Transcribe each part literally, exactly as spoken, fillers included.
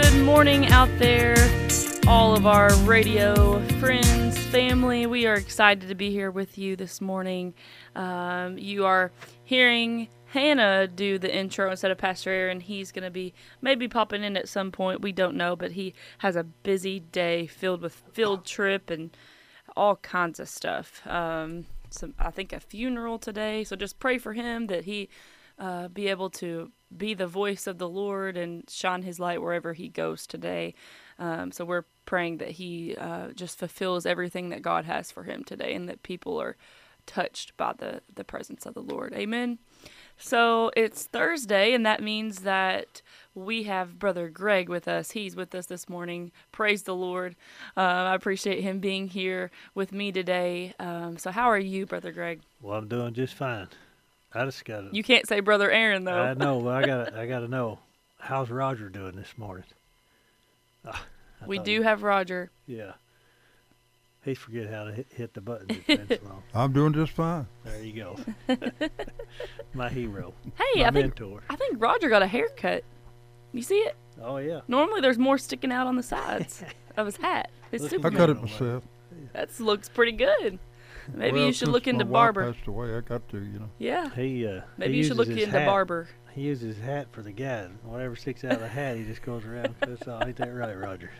Good morning out there, all of our radio friends, family. We are excited to be here with you this morning. Um, you are hearing Hannah do the intro instead of Pastor Aaron. He's going to be maybe popping in at some point. We don't know, but he has a busy day filled with field trip and all kinds of stuff. Um, some, I think a funeral today, so just pray for him that he uh, be able to be the voice of the Lord and shine his light wherever he goes today. Um, so we're praying that he uh, just fulfills everything that God has for him today and that people are touched by the, the presence of the Lord. Amen. So it's Thursday, and that means that we have Brother Greg with us. He's with us this morning. Praise the Lord. Uh, I appreciate him being here with me today. Um, so how are you, Brother Greg? Well, I'm doing just fine. I just got to... You can't say Brother Aaron, though. I know, but I got I got to know, how's Roger doing this morning? Oh, we do you, have Roger. Yeah. He forget how to hit, hit the buttons. It's been so long. I'm doing just fine. There you go. My hero. Hey, My I think, mentor. I think Roger got a haircut. You see it? Oh, yeah. Normally there's more sticking out on the sides of his hat. His Look, Superman. I cut it myself. That looks pretty good. Maybe well, you should since look into my barber. wife passed away, I got to, you know. Yeah. He, uh, Maybe he you should look uses his into hat. barber. He uses his hat for the guy. Whatever sticks out of the hat, he just goes around. That's all. Ain't that right, Roger?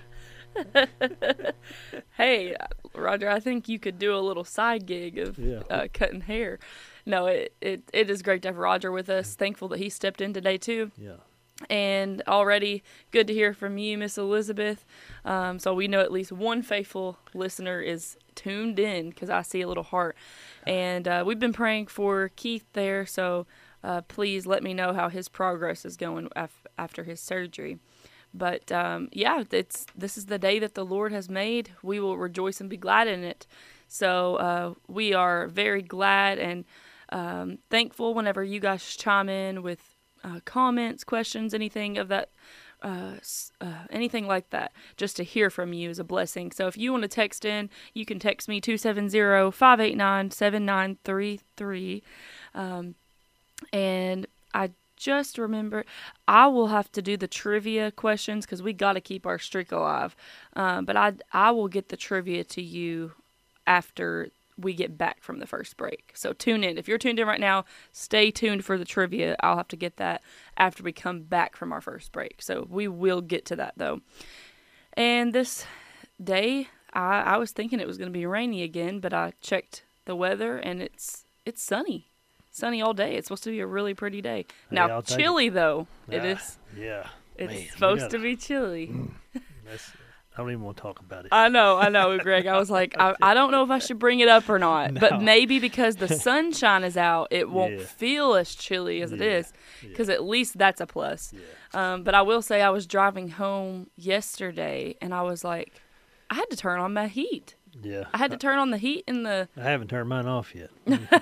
Hey, Roger, I think you could do a little side gig of Yeah. uh, cutting hair. No, it, it, it is great to have Roger with us. Thankful that he stepped in today, too. Yeah. And already good to hear from you, Miss Elizabeth. Um, so we know at least one faithful listener is tuned in because I see a little heart. And uh, we've been praying for Keith there, so uh, please let me know how his progress is going af- after his surgery. But um, yeah, it's this is the day that the Lord has made. We will rejoice and be glad in it. So uh, we are very glad and um, thankful whenever you guys chime in with Uh, comments, questions, anything of that, uh, uh, anything like that. Just to hear from you is a blessing. So if you want to text in, you can text me two seven zero, five eight nine, seven nine three three. Um, and I just remember I will have to do the trivia questions because we got to keep our streak alive. Um, but I, I will get the trivia to you after we get back from the first break. So tune in. If you're tuned in right now, stay tuned for the trivia. I'll have to get that after we come back from our first break. So we will get to that though. And this day, I, I was thinking it was going to be rainy again, but I checked the weather and it's it's sunny. Sunny all day. It's supposed to be a really pretty day. Hey, Now, I'll take chilly it. though. It Ah, is. Yeah. It's Man, we supposed gotta- to be chilly. That's, I don't even want to talk about it. I know, I know, Greg. I was like, I, I don't know if I should bring it up or not. No. But maybe because the sunshine is out, it won't Yeah. feel as chilly as it Yeah, is. Because at least that's a plus. Yeah. Um, but I will say I was driving home yesterday, and I was like, I had to turn on my heat. Yeah. I had to turn on the heat in the... I haven't turned mine off yet.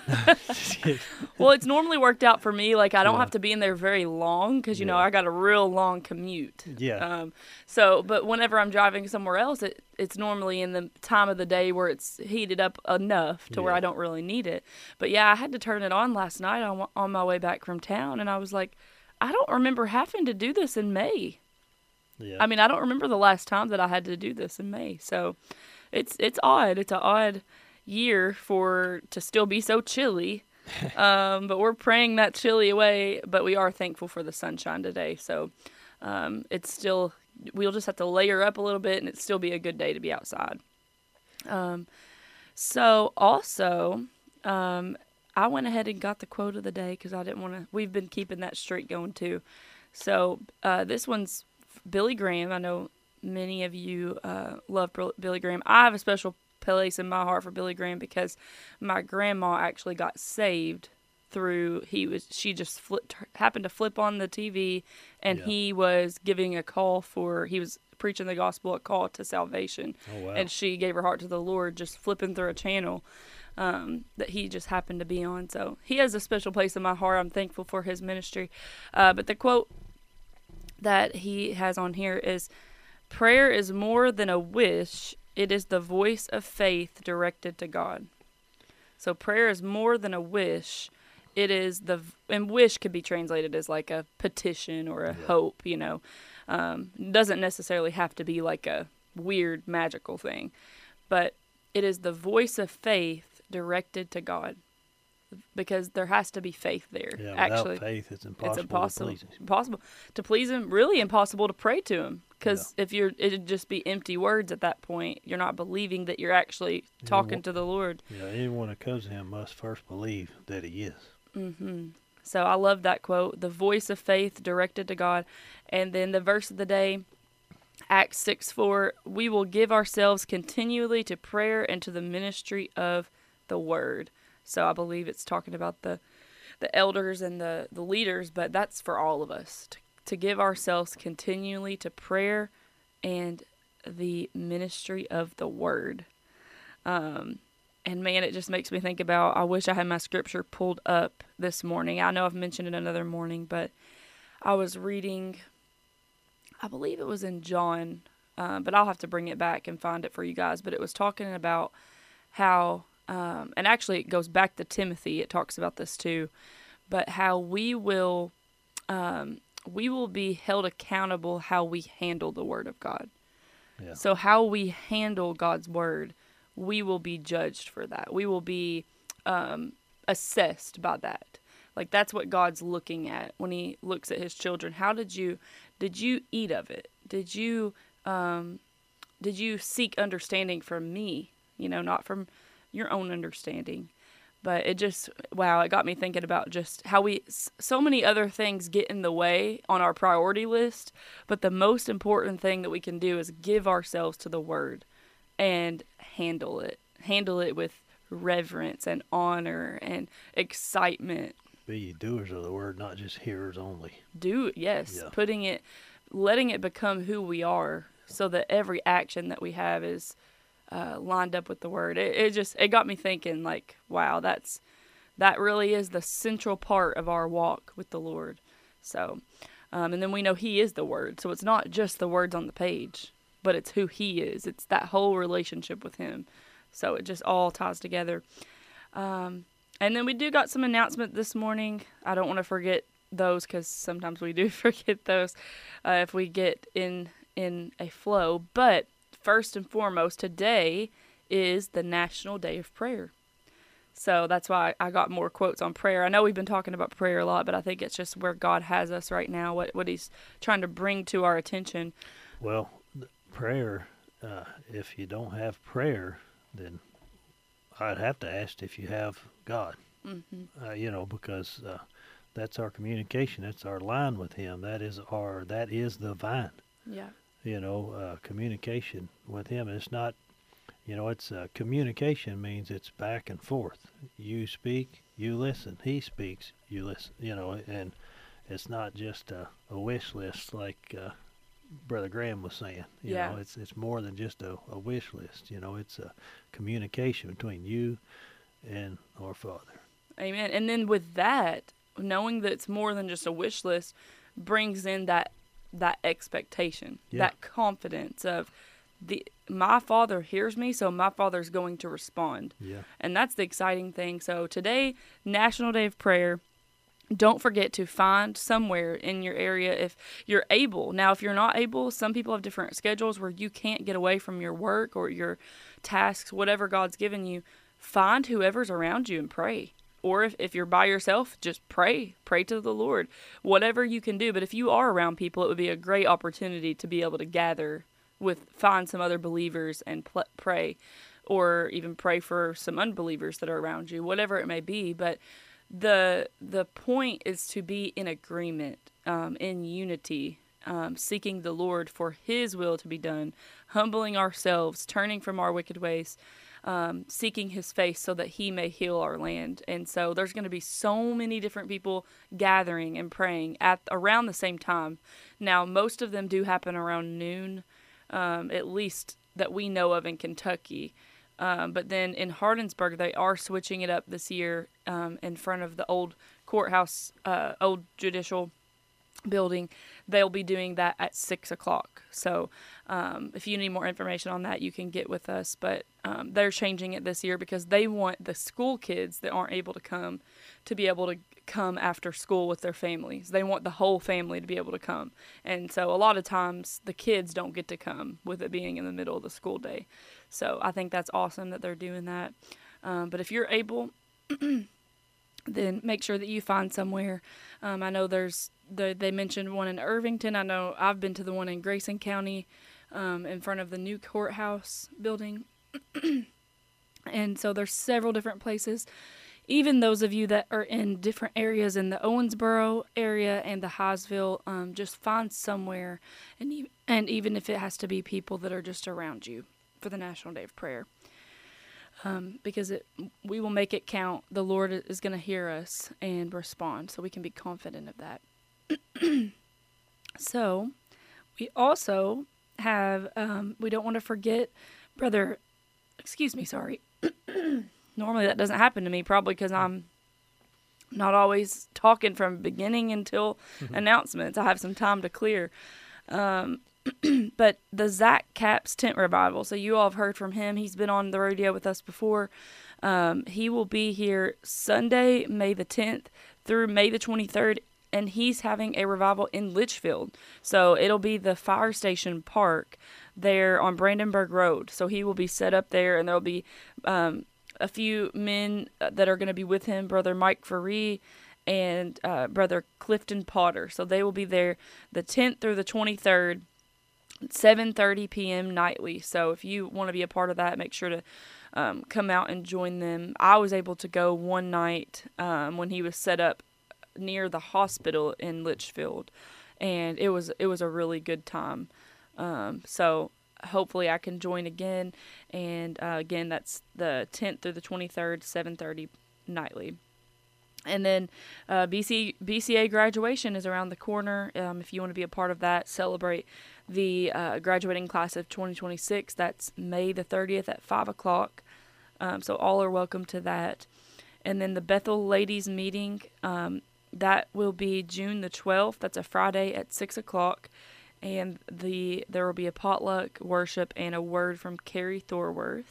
Well, it's normally worked out for me. Like, I don't Yeah. have to be in there very long because, you know, Yeah. I got a real long commute. Yeah. Um, so, but whenever I'm driving somewhere else, it, it's normally in the time of the day where it's heated up enough to where Yeah. I don't really need it. But yeah, I had to turn it on last night on, on my way back from town, and I was like, I don't remember having to do this in May. Yeah. I mean, I don't remember the last time that I had to do this in May. So it's it's odd. It's an odd year for to still be so chilly. Um, but we're praying that chilly away, but we are thankful for the sunshine today. So um, it's still, we'll just have to layer up a little bit and it'd still be a good day to be outside. Um, so also, um, I went ahead and got the quote of the day because I didn't want to, we've been keeping that streak going too. So uh, this one's Billy Graham. I know many of you uh, love Billy Graham. I have a special place in my heart for Billy Graham because my grandma actually got saved through he was she just flipped, happened to flip on the T V and Yeah. he was giving a call for he was preaching the gospel, a call to salvation. Oh, wow. And she gave her heart to the Lord just flipping through a channel um, that he just happened to be on. So he has a special place in my heart. I'm thankful for his ministry. Uh, but the quote that he has on here is, "Prayer is more than a wish. It is the voice of faith directed to God." So prayer is more than a wish. It is the, and wish could be translated as like a petition or a Yeah. hope, you know. Um, doesn't necessarily have to be like a weird magical thing, but it is the voice of faith directed to God, because there has to be faith there. Yeah, without Actually, faith, it's impossible, it's impossible, to please Him. impossible to please Him. Really impossible to pray to Him, because Yeah. if you're, it'd just be empty words at that point. You're not believing that you're actually talking wa- to the Lord. Yeah, anyone that comes to Him must first believe that He is. hmm So I love that quote, the voice of faith directed to God. And then the verse of the day, Acts six four, we will give ourselves continually to prayer and to the ministry of the word. So I believe it's talking about the the elders and the, the leaders, but that's for all of us, to, to give ourselves continually to prayer and the ministry of the word. Um, and man, it just makes me think about, I wish I had my scripture pulled up this morning. I know I've mentioned it another morning, but I was reading, I believe it was in John, uh, but I'll have to bring it back and find it for you guys. But it was talking about how, um, and actually it goes back to Timothy. It talks about this too, but how we will, um, we will be held accountable how we handle the word of God. Yeah. So how we handle God's word, we will be judged for that. We will be um, assessed by that. Like that's what God's looking at when He looks at His children. How did you, did you eat of it? Did you, um, did you seek understanding from me? You know, not from your own understanding. But it just, wow, it got me thinking about just how we, so many other things get in the way on our priority list. But the most important thing that we can do is give ourselves to the Word and handle it. Handle it with reverence and honor and excitement. Be ye doers of the word, not just hearers only. Do, yes, Yeah. putting it, letting it become who we are, so that every action that we have is uh, lined up with the word. It, it just, it got me thinking, like, wow, that's, that really is the central part of our walk with the Lord. So, um, and then we know He is the Word. So it's not just the words on the page, but it's who He is. It's that whole relationship with Him. So it just all ties together. Um, and then we do got some announcement this morning. I don't want to forget those, because sometimes we do forget those uh, if we get in in a flow. But first and foremost, today is the National Day of Prayer. So that's why I got more quotes on prayer. I know we've been talking about prayer a lot, but I think it's just where God has us right now, what, what He's trying to bring to our attention. Well, th- prayer, uh, if you don't have prayer, then I'd have to ask if you have God. Mm-hmm. Uh, you know, because uh, that's our communication. That's our line with Him. That is our, that is the vine. Yeah. You know, uh, communication with Him. It's not, you know, it's uh, communication means it's back and forth. You speak, you listen. He speaks, you listen. You know, and it's not just a, a wish list like uh, Brother Graham was saying. You Yeah. know, it's it's more than just a, a wish list. You know, it's a communication between you and our Father. Amen. And then with that, knowing that it's more than just a wish list brings in that that expectation, Yeah. that confidence of the my Father hears me, so my Father's going to respond. Yeah. And that's the exciting thing. So today, National Day of Prayer. Don't forget to find somewhere in your area if you're able. Now, if you're not able, some people have different schedules where you can't get away from your work or your tasks, whatever God's given you. Find whoever's around you and pray. Or if, if you're by yourself, just pray. Pray to the Lord. Whatever you can do. But if you are around people, it would be a great opportunity to be able to gather with, find some other believers and pl- pray. Or even pray for some unbelievers that are around you, whatever it may be. But the the point is to be in agreement, um, in unity, um, seeking the Lord for His will to be done, humbling ourselves, turning from our wicked ways, um, seeking His face so that He may heal our land. And so there's going to be so many different people gathering and praying at around the same time. Now, most of them do happen around noon, um, at least that we know of in Kentucky. Um, but then in Hardinsburg, they are switching it up this year um, in front of the old courthouse, uh, old judicial building, they'll be doing that at six o'clock. So um, if you need more information on that, you can get with us. But um, they're changing it this year because they want the school kids that aren't able to come to be able to come after school with their families. They want the whole family to be able to come. And so a lot of times the kids don't get to come with it being in the middle of the school day. So I think that's awesome that they're doing that. Um, but if you're able, then make sure that you find somewhere. Um, I know there's, the, they mentioned one in Irvington. I know I've been to the one in Grayson County um, in front of the new courthouse building. And so there's several different places. Even those of you that are in different areas in the Owensboro area and the Highsville, um, just find somewhere, and, e- and even if it has to be people that are just around you for the National Day of Prayer. Um, because it, we will make it count. The Lord is going to hear us and respond, so we can be confident of that. So, we also have, um, we don't want to forget, Brother, excuse me, sorry. Normally that doesn't happen to me, probably because I'm not always talking from beginning until announcements. I have some time to clear. Um, but the Zach Capps Tent Revival, so you all have heard from him. He's been on the radio with us before. Um, he will be here Sunday, May the tenth through May the twenty-third, and he's having a revival in Litchfield. So it'll be the Fire Station Park there on Brandenburg Road. So he will be set up there, and there'll be um, a few men that are going to be with him, Brother Mike Faree and uh, Brother Clifton Potter. So they will be there the tenth through the twenty-third, seven thirty p.m. nightly. So if you want to be a part of that, make sure to um, come out and join them. I was able to go one night um, when he was set up near the hospital in Litchfield, and it was it was a really good time. Um, so hopefully I can join again. And uh, again, that's the tenth through the twenty-third, seven thirty nightly. And then uh, B C, B C A graduation is around the corner. Um, if you want to be a part of that, celebrate the uh, graduating class of twenty twenty-six. That's May the thirtieth at five o'clock. Um, so all are welcome to that. And then the Bethel Ladies Meeting, um, that will be June the twelfth. That's a Friday at six o'clock. And the there will be a potluck, worship, and a word from Carrie Thorworth.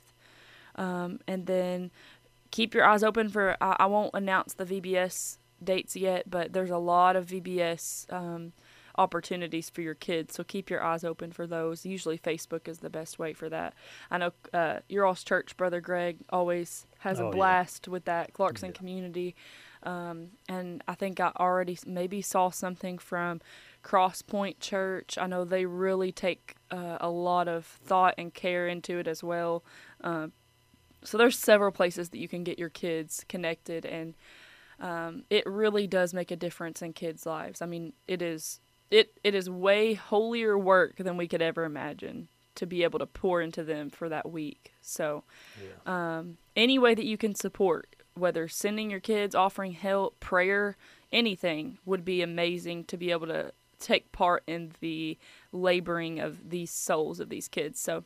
Um, and then keep your eyes open for, I, I won't announce the V B S dates yet, but there's a lot of V B S um, opportunities for your kids. So keep your eyes open for those. Usually Facebook is the best way for that. I know uh, your all's church, Brother Greg, always has Oh, a yeah. blast with that Clarkson Yeah. community. Um, and I think I already maybe saw something from Cross Point Church. I know they really take uh, a lot of thought and care into it as well. Um, so there's several places that you can get your kids connected, and um, it really does make a difference in kids' lives. I mean, it is it it is way holier work than we could ever imagine to be able to pour into them for that week. So Yeah. um, any way that you can support, whether sending your kids, offering help, prayer, anything would be amazing to be able to take part in the laboring of these souls of these kids. So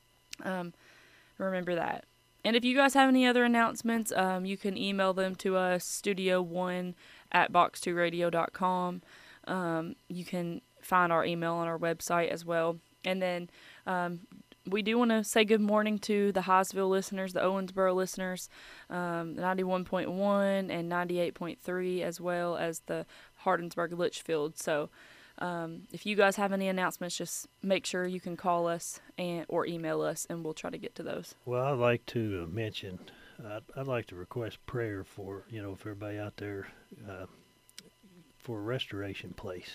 um, remember that. And if you guys have any other announcements, um, you can email them to us, studio one at box two radio dot com. Um, you can find our email on our website as well. And then um, we do want to say good morning to the Highsville listeners, the Owensboro listeners, um, ninety-one point one and ninety-eight point three, as well as the Hardinsburg Litchfield. So um, if you guys have any announcements, just make sure you can call us and or email us, and we'll try to get to those. Well, I'd like to uh, mention, I'd, I'd like to request prayer for, you know, for everybody out there uh, for a restoration place.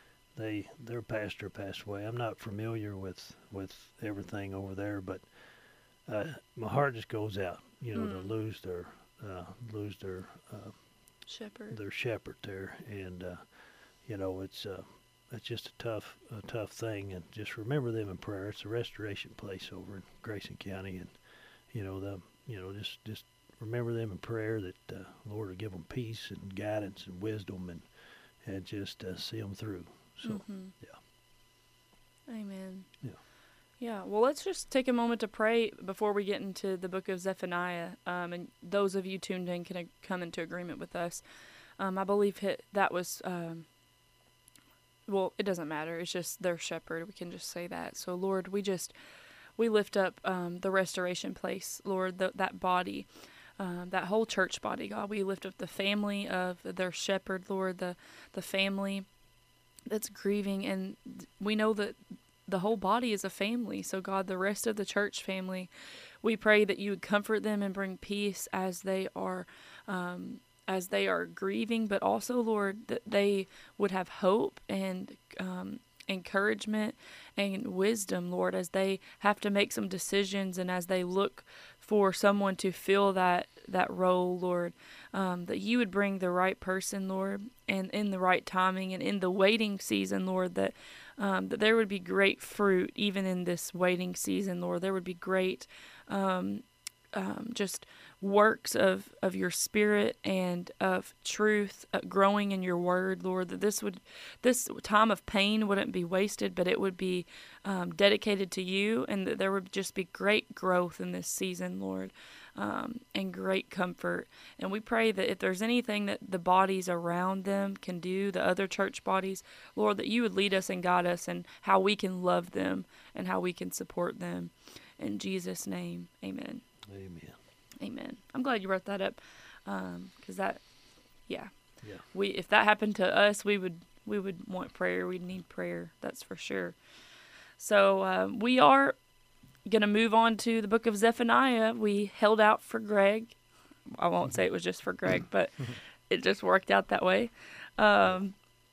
They their pastor passed away. I'm not familiar with, with everything over there, but uh, my heart just goes out, you know, Mm. to lose their uh, lose their uh, Shepherd. their shepherd there, and uh, you know, it's uh, it's just a tough a tough thing, and just remember them in prayer. It's a restoration place over in Grayson County, and you know the you know just just remember them in prayer that uh, Lord will give them peace and guidance and wisdom, and and just uh, see them through. So Mhm. yeah. Amen. Yeah. Yeah. Well, let's just take a moment to pray before we get into the book of Zephaniah. Um, and those of you tuned in can uh, come into agreement with us. Um, I believe hit, that was um, well, it doesn't matter. It's just their shepherd. We can just say that. So, Lord, we just, we lift up um, the restoration place, Lord, the, that body, um, that whole church body, God. We lift up the family of their shepherd, Lord, the, the family that's grieving. And we know that the whole body is a family. So, God, the rest of the church family, we pray that you would comfort them and bring peace as they are um, as they are grieving, but also, Lord, that they would have hope and um, encouragement and wisdom, Lord, as they have to make some decisions and as they look for someone to fill that that role, Lord, um, that you would bring the right person, Lord, and in the right timing and in the waiting season, Lord, that um, that there would be great fruit even in this waiting season, Lord. There would be great um, um, just works of, of your spirit and of truth uh, growing in your word, Lord, that this would this time of pain wouldn't be wasted, but it would be um, dedicated to you, and that there would just be great growth in this season, Lord, um, and great comfort. And we pray that if there's anything that the bodies around them can do, the other church bodies, Lord, that you would lead us and guide us in how we can love them and how we can support them. In Jesus' name, amen. Amen. Amen. I'm glad you brought that up, um, because that, yeah, Yeah. we if that happened to us, we would we would want prayer. We'd need prayer. That's for sure. So um, we are gonna move on to the book of Zephaniah. We held out for Greg. I won't say it was just for Greg, but it just worked out that way. Um,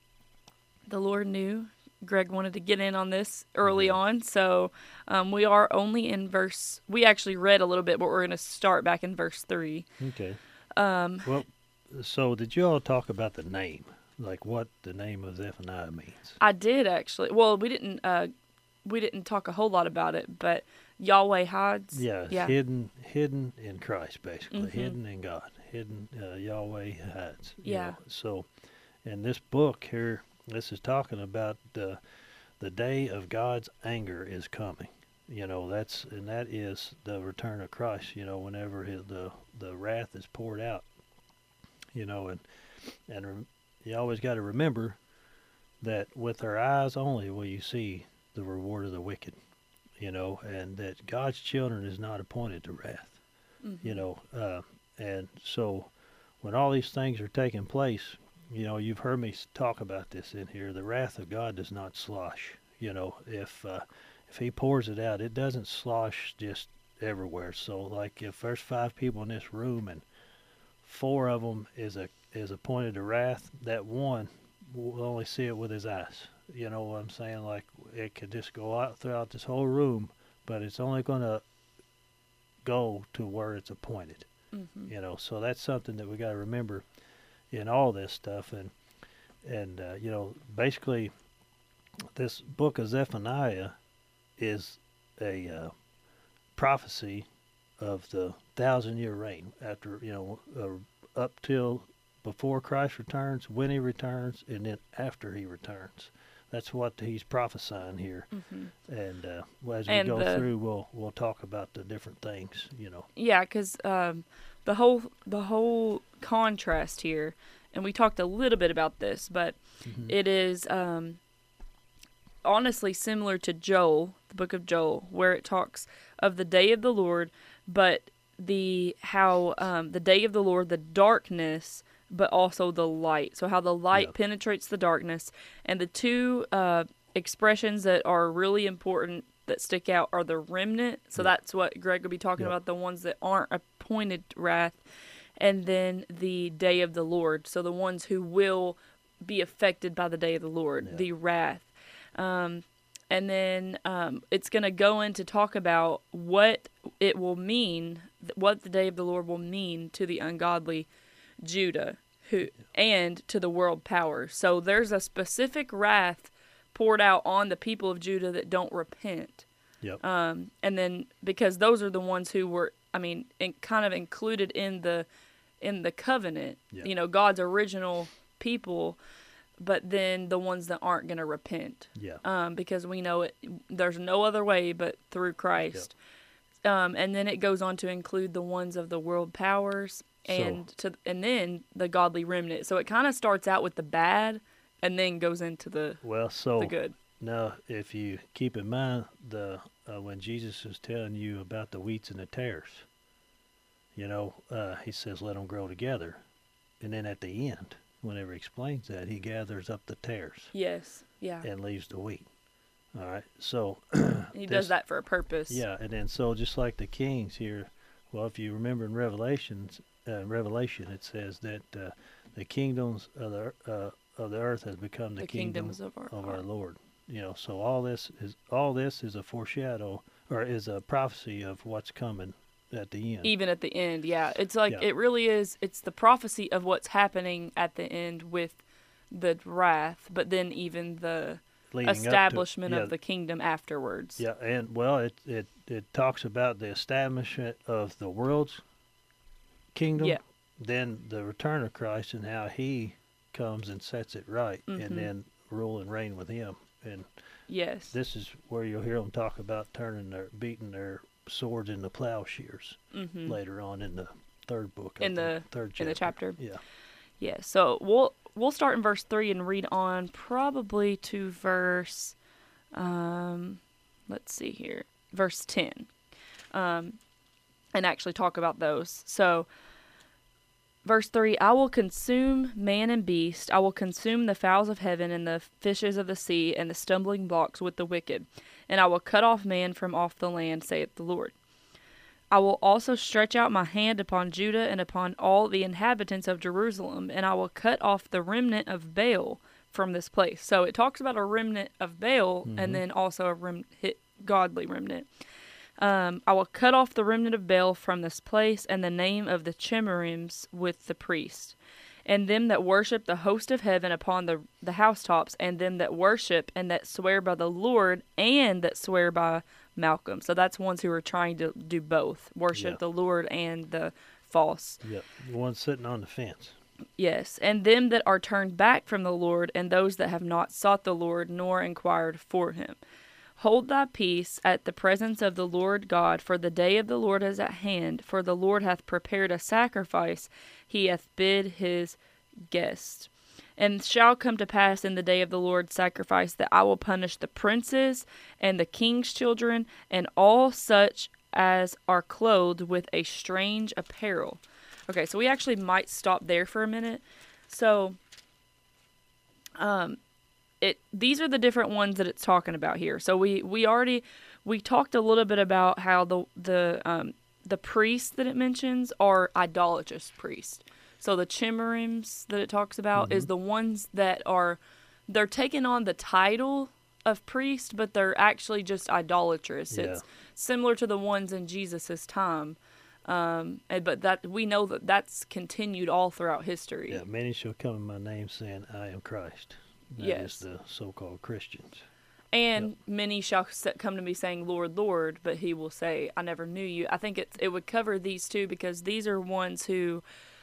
the Lord knew Greg wanted to get in on this early Mm-hmm. on, so um, we are only in verse. We actually read a little bit, but we're going to start back in verse three. Okay. Um, Well, so did you all talk about the name, like what the name of Zephaniah means? I did actually. Well, we didn't. Uh, we didn't talk a whole lot about it, but Yahweh hides. Yeah, Yeah. hidden, hidden in Christ, basically, Mhm. hidden in God, hidden. Uh, Yahweh hides. you Yeah. know. So, in this book here, this is talking about the the day of God's anger is coming. You know, that's and that is the return of Christ. You know, whenever his, the the wrath is poured out. You know, and and rem- you always got to remember that with our eyes only will you see the reward of the wicked. You know, and that God's children is not appointed to wrath. Mhm. You know, uh, and so when all these things are taking place, you know, you've heard me s- talk about this in here. The wrath of God does not slosh. You know, if uh, if He pours it out, it doesn't slosh just everywhere. So, like, if there's five people in this room and four of them is a is appointed to wrath, that one will only see it with his eyes. You know what I'm saying? Like, it could just go out throughout this whole room, but it's only going to go to where it's appointed. Mhm. You know, so that's something that we got to remember in all this stuff. And and uh, you know, basically, this book of Zephaniah is a uh, prophecy of the thousand year reign after, you know, uh, up till before Christ returns, when He returns, and then after He returns. That's what he's prophesying here. Mhm. And uh, well, as we And go the- through, we'll we'll talk about the different things. You know. Yeah, because um, the whole the whole contrast here, and we talked a little bit about this, but Mhm. it is um, honestly similar to Joel, the book of Joel, where it talks of the day of the Lord, but the how um, the day of the Lord, the darkness, but also the light. So how the light Yeah. penetrates the darkness, and the two uh, expressions that are really important that stick out are the remnant. So Yeah. that's what Greg will be talking Yeah. about, the ones that aren't appointed wrath, and then the day of the Lord. So the ones who will be affected by the day of the Lord, Yeah. the wrath. Um, and then um, it's going to go in to talk about what it will mean, th- what the day of the Lord will mean to the ungodly Judah who and to the world powers. So there's a specific wrath poured out on the people of Judah that don't repent. Yep. Um, and then because those are the ones who were, I mean, in, kind of included in the in the covenant, Yeah. you know, God's original people, but then the ones that aren't going to repent, Yeah. um, because we know it. There's no other way but through Christ. Um, and then it goes on to include the ones of the world powers and to and then the godly remnant. So it kind of starts out with the bad and then goes into the Well, so the good. now if you keep in mind the uh, when Jesus is telling you about the wheats and the tares, you know, uh, he says let them grow together, and then at the end, whenever he explains that, he gathers up the tares Yes. Yeah. and leaves the wheat. All right, so And he does this- that for a purpose. Yeah, and then so just like the kings here, well, if you remember in Revelations, uh, Revelation, it says that uh, the kingdoms of the uh, of the earth has become the, The kingdom kingdoms of our of our heart. Lord. You know, so all this is all this is a foreshadow or is a prophecy of what's coming at the end. Even at the end, yeah. It's like Yeah. it really is. It's the prophecy of what's happening at the end with the wrath, but then even the leading up to- establishment yeah, of the kingdom afterwards. Yeah, and well, it it it talks about the establishment of the world's kingdom. Yeah. Then the return of Christ and how He comes and sets it right, Mhm. and then rule and reign with Him. And Yes. this is where you'll hear them talk about turning their beating their swords into plowshares hmm later on in the third book. I In the- think, third chapter. in the chapter. Yeah. Yeah. So we'll we'll start in verse three and read on probably to verse um let's see here. Verse ten. Um and actually talk about those. So verse three, I will consume man and beast, I will consume the fowls of heaven and the fishes of the sea and the stumbling blocks with the wicked, and I will cut off man from off the land, saith the Lord. I will also stretch out my hand upon Judah and upon all the inhabitants of Jerusalem, and I will cut off the remnant of Baal from this place. So it talks about a remnant of Baal Mhm. and then also a rem- hit, godly remnant. Um, I will cut off the remnant of Baal from this place, and the name of the Chemarims with the priest, and them that worship the host of heaven upon the the housetops, and them that worship and that swear by the Lord, and that swear by Malcolm. So that's ones who are trying to do both, worship Yeah. the Lord and the false. Yep. The one sitting on the fence. Yes, and them that are turned back from the Lord, and those that have not sought the Lord, nor inquired for him. Hold thy peace at the presence of the Lord God, for the day of the Lord is at hand, for the Lord hath prepared a sacrifice, he hath bid his guest. And shall come to pass in the day of the Lord's sacrifice that I will punish the princes and the king's children, and all such as are clothed with a strange apparel. Okay, so we actually might stop there for a minute. So, um, it these are the different ones that it's talking about here. So we we already we talked a little bit about how the the um the priests that it mentions are idolatrous priests. So the Chemarims that it talks about is the ones that are they're taking on the title of priest, but they're actually just idolatrous. Yeah. It's similar to the ones in Jesus's time. Um, and, but that we know that that's continued all throughout history. Yeah. Many shall come in my name, saying, "I am Christ." That Yes. is the so-called Christians. And many shall sa- come to me saying, Lord, Lord, but he will say, I never knew you. I think it, it would cover these two because these are ones who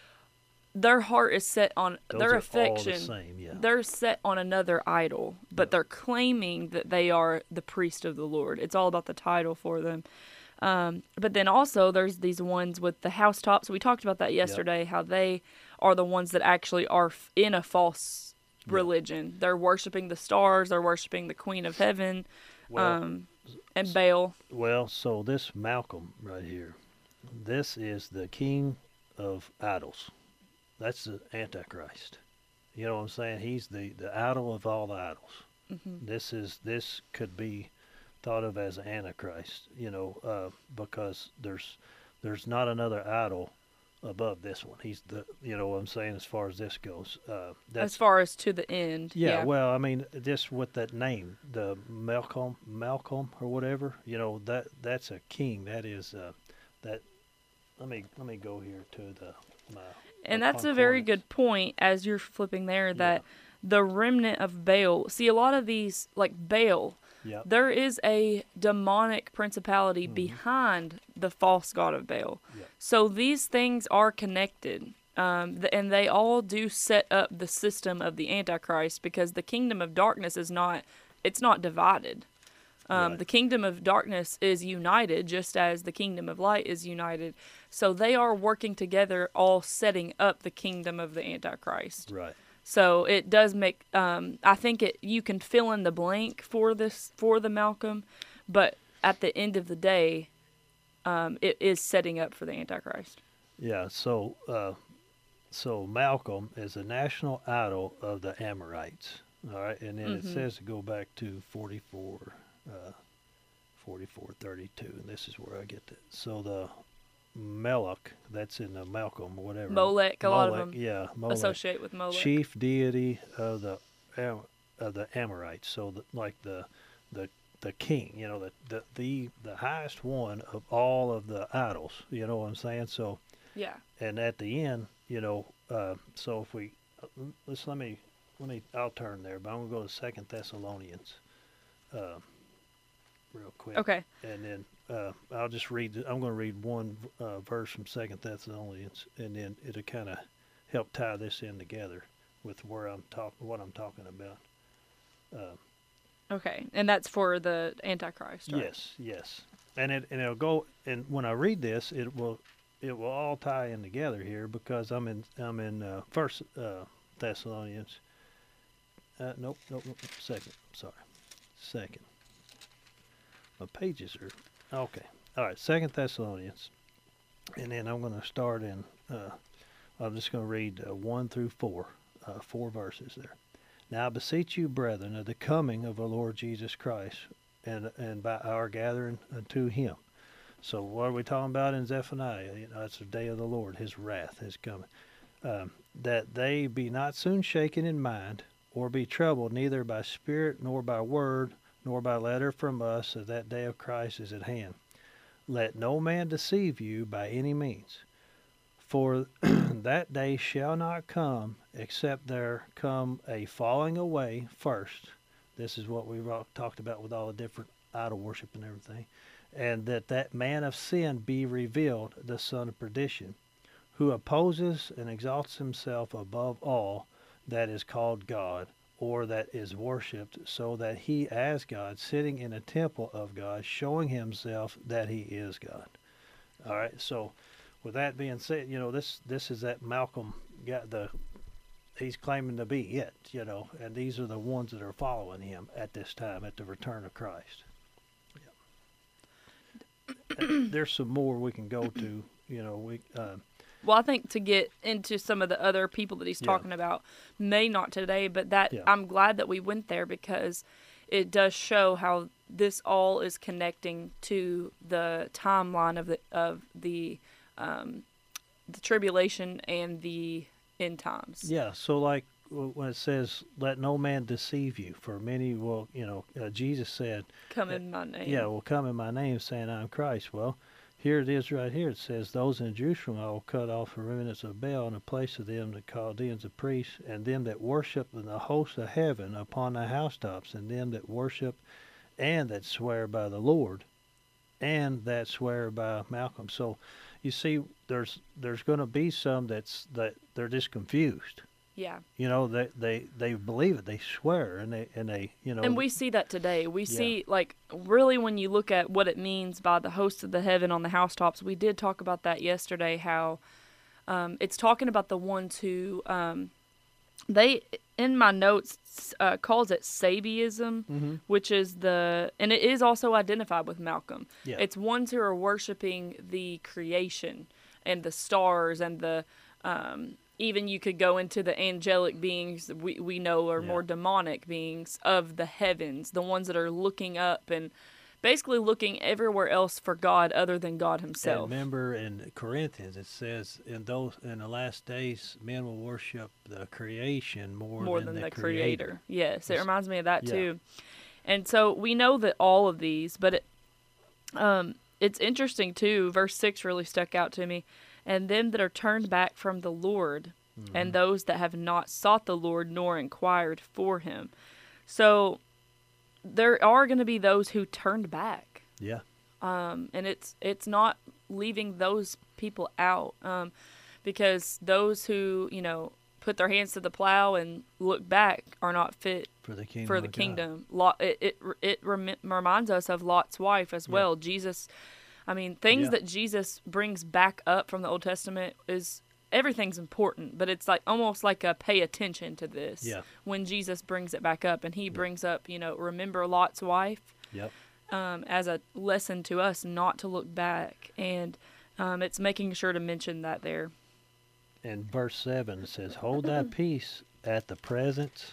their heart is set on Those their are affection. all the same. Yeah. They're set on another idol, but Yeah. they're claiming that they are the priest of the Lord. It's all about the title for them. Um, but then also there's these ones with the housetops. We talked about that yesterday, how they are the ones that actually are f- in a false Yeah. religion. They're worshiping the stars. They're worshiping the Queen of Heaven, Well, um, and Baal. well, so this Malcolm right here, this is the king of idols. That's the Antichrist. You know what I'm saying? He's the, the idol of all the idols. hmm This is this could be thought of as Antichrist. You know, uh, because there's there's not another idol above this one. He's the you know what I'm saying as far as this goes. Uh, that's As far as to the end. yeah, Yeah. well, I mean, just with that name, the Malcolm, Malcolm or whatever, you know, that that's a king. That is uh, that. Let me let me go here to the. My, And my that's a very concordance. good point as you're flipping there that the remnant of Baal. See, a lot of these, like Baal, Yep. there is a demonic principality Mhm. behind the false god of Baal. Yep. So these things are connected. Um, th- and they all do set up the system of the Antichrist because the kingdom of darkness is not, it's not divided. Um, Right. The kingdom of darkness is united just as the kingdom of light is united. So they are working together, all setting up the kingdom of the Antichrist. Right. So it does make. Um, I think it. You can fill in the blank for this for the Malcolm, but at the end of the day, um, it is setting up for the Antichrist. Yeah. So, uh, so Malcolm is a national idol of the Amorites. All right, and then Mm-hmm. it says to go back to forty-four, uh, forty-four thirty-two, and this is where I get that. So the Moloch, that's in the Malcolm, whatever. Molech, a lot of Molech, them yeah, Molech, associate with Molech. chief deity of the Am- of the Amorites. So the, like the the the king, you know, the, the the the highest one of all of the idols. You know what I'm saying? So, Yeah. and at the end, you know, uh, so if we uh, let's let me let me I'll turn there, but I'm gonna go to Second Thessalonians, uh, real quick. Okay. And then uh, I'll just read. I'm going to read one uh, verse from Second Thessalonians, and then it'll kind of help tie this in together with where I'm talking, what I'm talking about. Uh, Okay. And that's for the Antichrist, right? Yes, yes, and it and it'll go. And when I read this, it will it will all tie in together here because I'm in I'm in uh, First uh, Thessalonians. Uh, nope, nope, nope. Second. Sorry, second. My pages are okay. All right, Second Thessalonians, and then I'm going to start in. Uh, I'm just going to read uh, one through four, uh, four verses there. Now I beseech you, brethren, of the coming of our Lord Jesus Christ, and and by our gathering unto Him. So what are we talking about in Zephaniah? You know, it's the day of the Lord; His wrath is coming. Um, that they be not soon shaken in mind, or be troubled neither by spirit nor by word, nor by letter from us, as that day of Christ is at hand. Let no man deceive you by any means. For that day shall not come, except there come a falling away first. This is what we've talked about with all the different idol worship and everything. And that that man of sin be revealed, the son of perdition, who opposes and exalts himself above all that is called God, or that is worshipped, so that he as God, sitting in a temple of God, showing himself that he is God. All right, so with that being said, you know, this this is that Malcolm got the, he's claiming to be it, you know, and these are the ones that are following him at this time, at the return of Christ. Yeah. There's some more we can go to, you know, we... Uh, Well, I think to get into some of the other people that he's Yeah. talking about, may not today, but that Yeah. I'm glad that we went there because it does show how this all is connecting to the timeline of the of the um, the tribulation and the end times. Yeah, so like w- when it says, "Let no man deceive you," for many will, you know, uh, Jesus said, Come in my name. "Yeah, will come in my name, saying I'm Christ." Well, here it is right here. It says, "Those in Jerusalem I will cut off the remnants of Baal in the place of them that Chaldeans of priests, and them that worship in the hosts of heaven upon the housetops, and them that worship and that swear by the Lord, and that swear by Malcolm." So, you see, there's there's going to be some that's that they're just confused. Yeah. You know, they they they believe it. They swear, and they and they you know. And we see that today. We Yeah. see, like, really when you look at what it means by the hosts of the heaven on the housetops, we did talk about that yesterday, how um, it's talking about the ones who, um, they, in my notes, uh, calls it Sabiism, Mhm. which is the, and it is also identified with Malcolm. Yeah. It's ones who are worshiping the creation and the stars and the, um, even you could go into the angelic beings that we, we know are Yeah. more demonic beings of the heavens, the ones that are looking up and basically looking everywhere else for God other than God And himself. remember in Corinthians it says, in those in the last days men will worship the creation more, more than, than the, creator. creator. Yes, it It's- reminds me of that yeah. too. And so we know that all of these, but it, um, it's interesting too. Verse six really stuck out to me. And them that are turned back from the Lord, Mm-hmm. and those that have not sought the Lord nor inquired for him. So there are going to be those who turned back. Yeah. Um, and it's it's not leaving those people out, um, because those who, you know, put their hands to the plow and look back are not fit For the kingdom. for the of God. kingdom. Lot, it it, it rem- reminds us of Lot's wife as Yeah. well. Jesus, I mean, things Yeah. that Jesus brings back up from the Old Testament is everything's important, but it's like almost like a pay attention to this. Yeah. When Jesus brings it back up, and he brings up, you know, remember Lot's wife. Yep. Um, as a lesson to us not to look back, and um, it's making sure to mention that there. In verse seven, it says, "Hold thy peace at the presence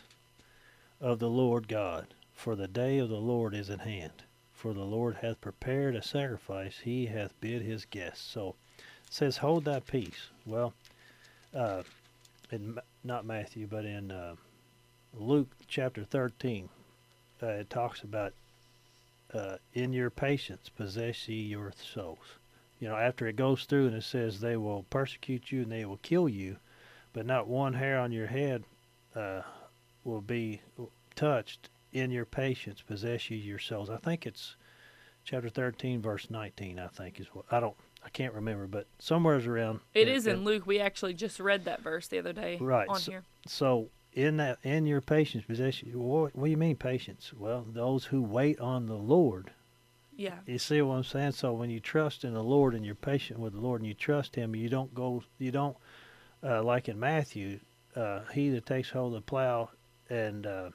of the Lord God, for the day of the Lord is at hand. For the Lord hath prepared a sacrifice, he hath bid his guests." So it says, "Hold thy peace." Well, uh, in Ma- not Matthew, but in uh, Luke chapter thirteen, uh, it talks about uh, in your patience possess ye your souls. You know, after it goes through and it says they will persecute you and they will kill you, but not one hair on your head uh, will be touched. In your patience possess ye your souls. I think it's chapter thirteen, verse nineteen, I think is what, I don't, I can't remember, but somewhere's around. It uh, is in uh, Luke. We actually just read that verse the other day Right, on so- here. So in that, in your patience possess ye, what, what do you mean patience? Well, those who wait on the Lord. Yeah. You see what I'm saying? So when you trust in the Lord and you're patient with the Lord and you trust him, you don't go, you don't, uh, like in Matthew, uh, he that takes hold of the plow and uh,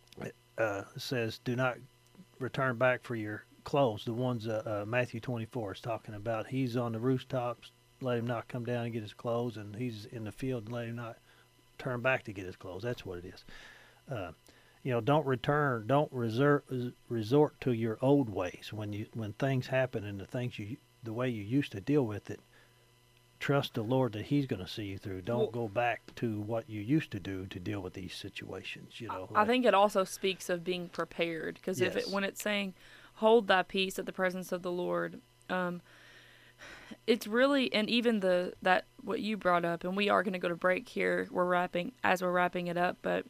uh, says, do not return back for your clothes. The ones uh, uh, Matthew twenty-four is talking about. He's on the rooftops, let him not come down and get his clothes, and he's in the field, let him not turn back to get his clothes. That's what it is. Uh, You know, don't return, don't resort resort to your old ways when you when things happen and the things you the way you used to deal with it. Trust the Lord that He's going to see you through. Don't Well, go back to what you used to do to deal with these situations. You know, I like- think it also speaks of being prepared, because if it Yes. when it's saying, "Hold thy peace at the presence of the Lord," um, it's really, and even the that what you brought up, and we are going to go to break here. We're wrapping as we're wrapping it up, but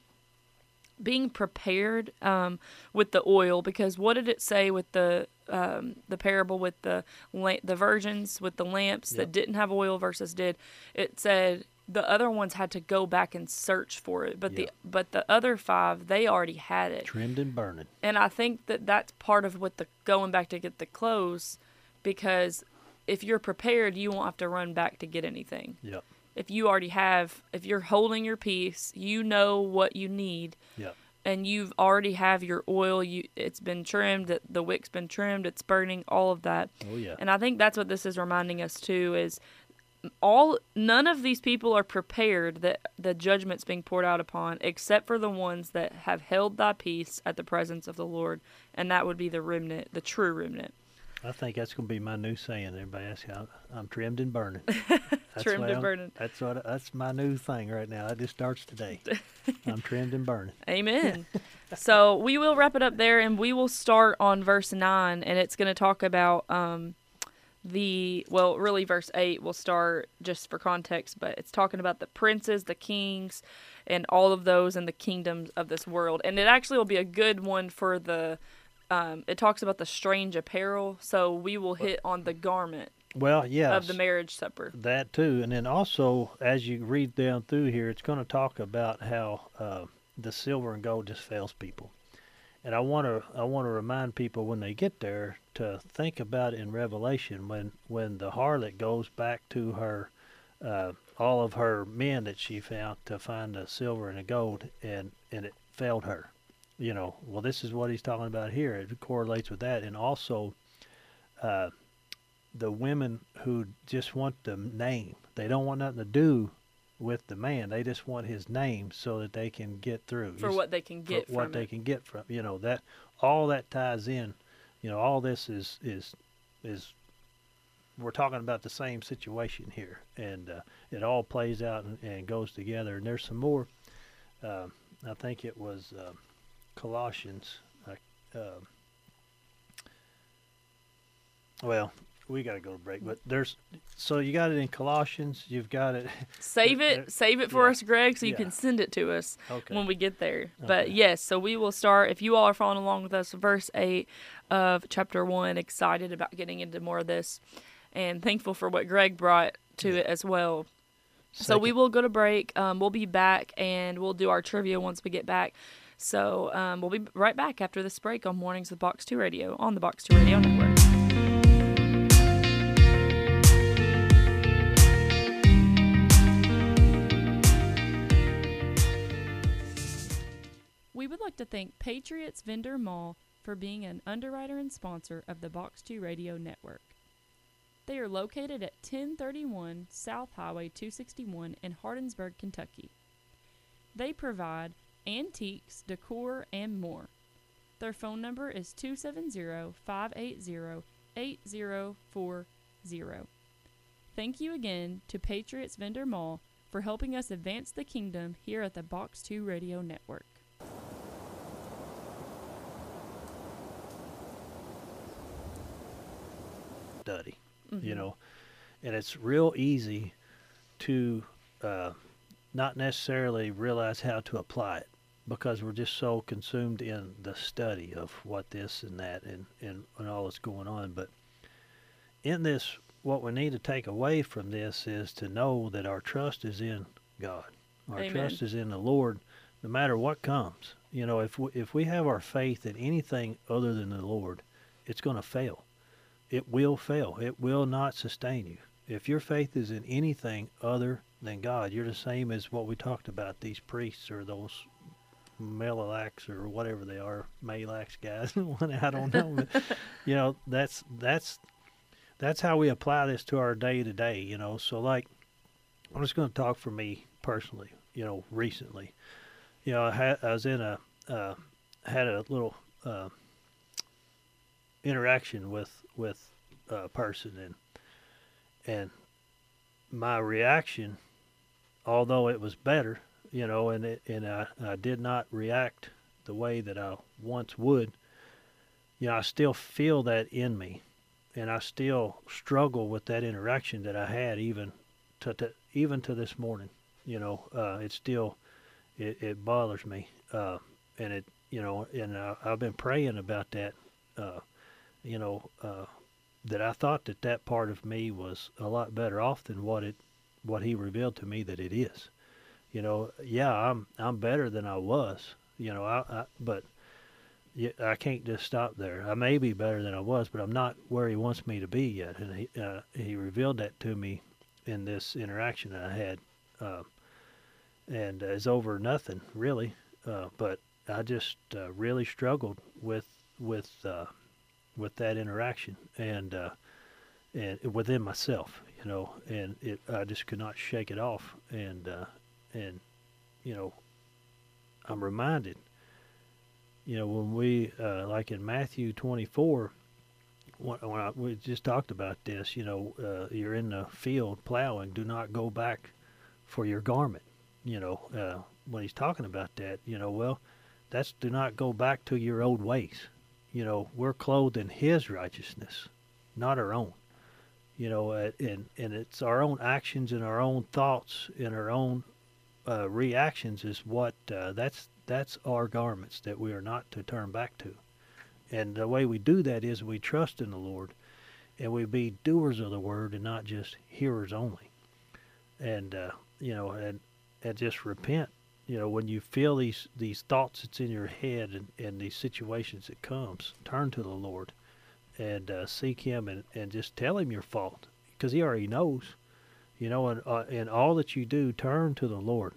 being prepared um, with the oil, because what did it say with the um, the parable with the la- the virgins with the lamps that Yep. didn't have oil versus did? It said the other ones had to go back and search for it, but Yep. the but the other five, they already had it. trimmed and burning. And I think that that's part of what the going back to get the clothes, because if you're prepared, you won't have to run back to get anything. Yep, If you already have, if you're holding your peace, you know what you need, yep, and you've already have your oil. You, it's been trimmed, the- the wick's been trimmed, it's burning, all of that. oh yeah, And I think that's what this is reminding us too, is all none of these people are prepared that the judgment's being poured out upon, except for the ones that have held thy peace at the presence of the Lord, and that would be the remnant, the true remnant. I think that's going to be my new saying. Everybody asks, I'm, I'm trimmed and burning. That's Trimmed what and I'm- burning. That's what. That's my new thing right now. That just starts today. I'm trimmed and burning. Amen. So we will wrap it up there, and we will start on verse nine, and it's going to talk about um, the, well, really verse eight will start just for context, but it's talking about the princes, the kings, and all of those in the kingdoms of this world. And it actually will be a good one for the, um, it talks about the strange apparel, so we will hit on the garment Well, yes. of the marriage supper. That too, and then also as you read down through here, it's going to talk about how uh, the silver and gold just fails people, and I want to I want to remind people when they get there to think about in Revelation when when the harlot goes back to her uh, all of her men that she found to find the silver and the gold, and and it failed her. You know, well, this is what he's talking about here. It correlates with that, and also. Uh, the women who just want the name. They don't want nothing to do with the man. They just want his name so that they can get through. For You s- what they can get for what from they it. can get from, you know, that all that ties in. You know, all this is is is we're talking about the same situation here, and uh, it all plays out and, and goes together. And there's some more. Uh, I think it was uh, Colossians. Uh, uh, well, we got to go to break, but there's so you got it in Colossians. You've got it. Save there- it, save it for yeah. us, Greg, so you Yeah. can send it to us Okay. when we get there. But Okay. yes, so we will start. If you all are following along with us, verse eight of chapter one, excited about getting into more of this, and thankful for what Greg brought to Yeah. it as well. So we Second- will go to break. Um, we'll be back, and we'll do our trivia once we get back. So um, we'll be right back after this break on Mornings with Box two Radio on the Box two Radio Network. would like to thank Patriots Vendor Mall for being an underwriter and sponsor of the Box two Radio Network. They are located at ten thirty-one South Highway two sixty-one in Hardinsburg, Kentucky. They provide antiques, decor, and more. Their phone number is two seven zero, five eight zero, eight zero four zero. Thank you again to Patriots Vendor Mall for helping us advance the kingdom here at the Box two Radio Network. Study, Mm-hmm. you know, and it's real easy to uh, not necessarily realize how to apply it because we're just so consumed in the study of what this and that and, and, and all that's going on. But in this, what we need to take away from this is to know that our trust is in God. Our Amen. trust is in the Lord no matter what comes. You know, if we, if we have our faith in anything other than the Lord, it's going to fail. It will fail. It will not sustain you. If your faith is in anything other than God, you're the same as what we talked about, these priests or those Melalax or whatever they are, Malax guys. I don't know. But, you know, that's that's that's how we apply this to our day to day, you know. So like, I'm just going to talk for me personally, you know, recently. You know, I, had, I was in a, uh, had a little uh, interaction with, with a person, and, and my reaction, although it was better, you know, and it, and I, I did not react the way that I once would, you know, I still feel that in me. And I still struggle with that interaction that I had even to, to even to this morning. You know, uh, it still, it, it bothers me. Uh, and it, you know, and I, I've been praying about that, uh, you know, uh, that I thought that that part of me was a lot better off than what it, what he revealed to me that it is. You know, yeah, I'm, I'm better than I was, you know, I, I but yeah, I can't just stop there. I may be better than I was, but I'm not where he wants me to be yet. And he, uh, he revealed that to me in this interaction that I had. Uh, and uh, it's over nothing, really. Uh, but I just uh, really struggled with with uh, with that interaction and uh, and within myself, you know. And it, I just could not shake it off. And uh, and you know, I'm reminded. You know, when we, uh, like in Matthew twenty-four, when, when I, we just talked about this, you know, uh, you're in the field plowing, do not go back for your garment. You know, uh, when he's talking about that, you know, well, that's do not go back to your old ways. You know, we're clothed in his righteousness, not our own. You know, uh, and, and it's our own actions and our own thoughts and our own uh, reactions is what, uh, that's, That's our garments that we are not to turn back to. And the way we do that is we trust in the Lord and we be doers of the word and not just hearers only. And, uh, you know, and, and just repent. You know, when you feel these, these thoughts that's in your head and, and these situations that comes, turn to the Lord and uh, seek him and, and just tell him your fault because he already knows. You know, and uh, in all that you do, turn to the Lord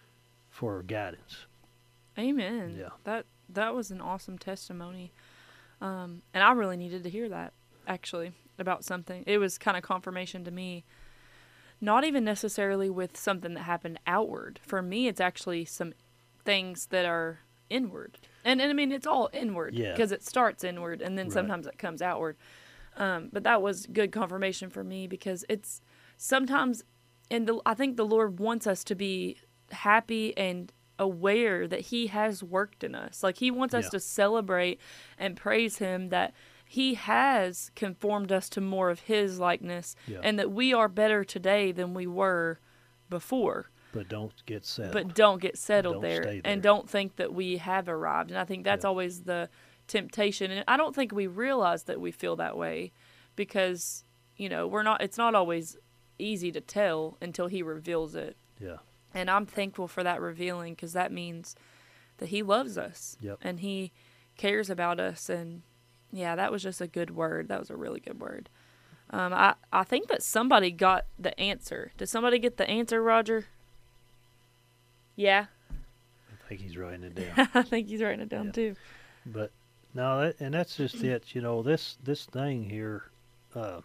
for guidance. Amen. Yeah. That that was an awesome testimony. Um, and I really needed to hear that, actually, about something. It was kind of confirmation to me, not even necessarily with something that happened outward. For me, it's actually some things that are inward. And, and I mean, it's all inward Yeah. because it starts inward and then Right. sometimes it comes outward. Um, but that was good confirmation for me because it's sometimes, and the, I think the Lord wants us to be happy and aware that he has worked in us. Like he wants us Yeah. to celebrate and praise him that he has conformed us to more of his likeness Yeah. and that we are better today than we were before. But don't get settled. But don't get settled Don't there, stay and there. don't think that we have arrived. And I think that's Yeah. always the temptation. And I don't think we realize that we feel that way because, you know, we're not, it's not always easy to tell until he reveals it. Yeah. And I'm thankful for that revealing because that means that he loves us Yep. and he cares about us. And yeah, that was just a good word. That was a really good word. Um, I, I think that somebody got the answer. Did somebody get the answer, Roger? Yeah. I think he's writing it down. I think he's writing it down Yeah. too. But no, that, and that's just it. You know, this this thing here. Uh,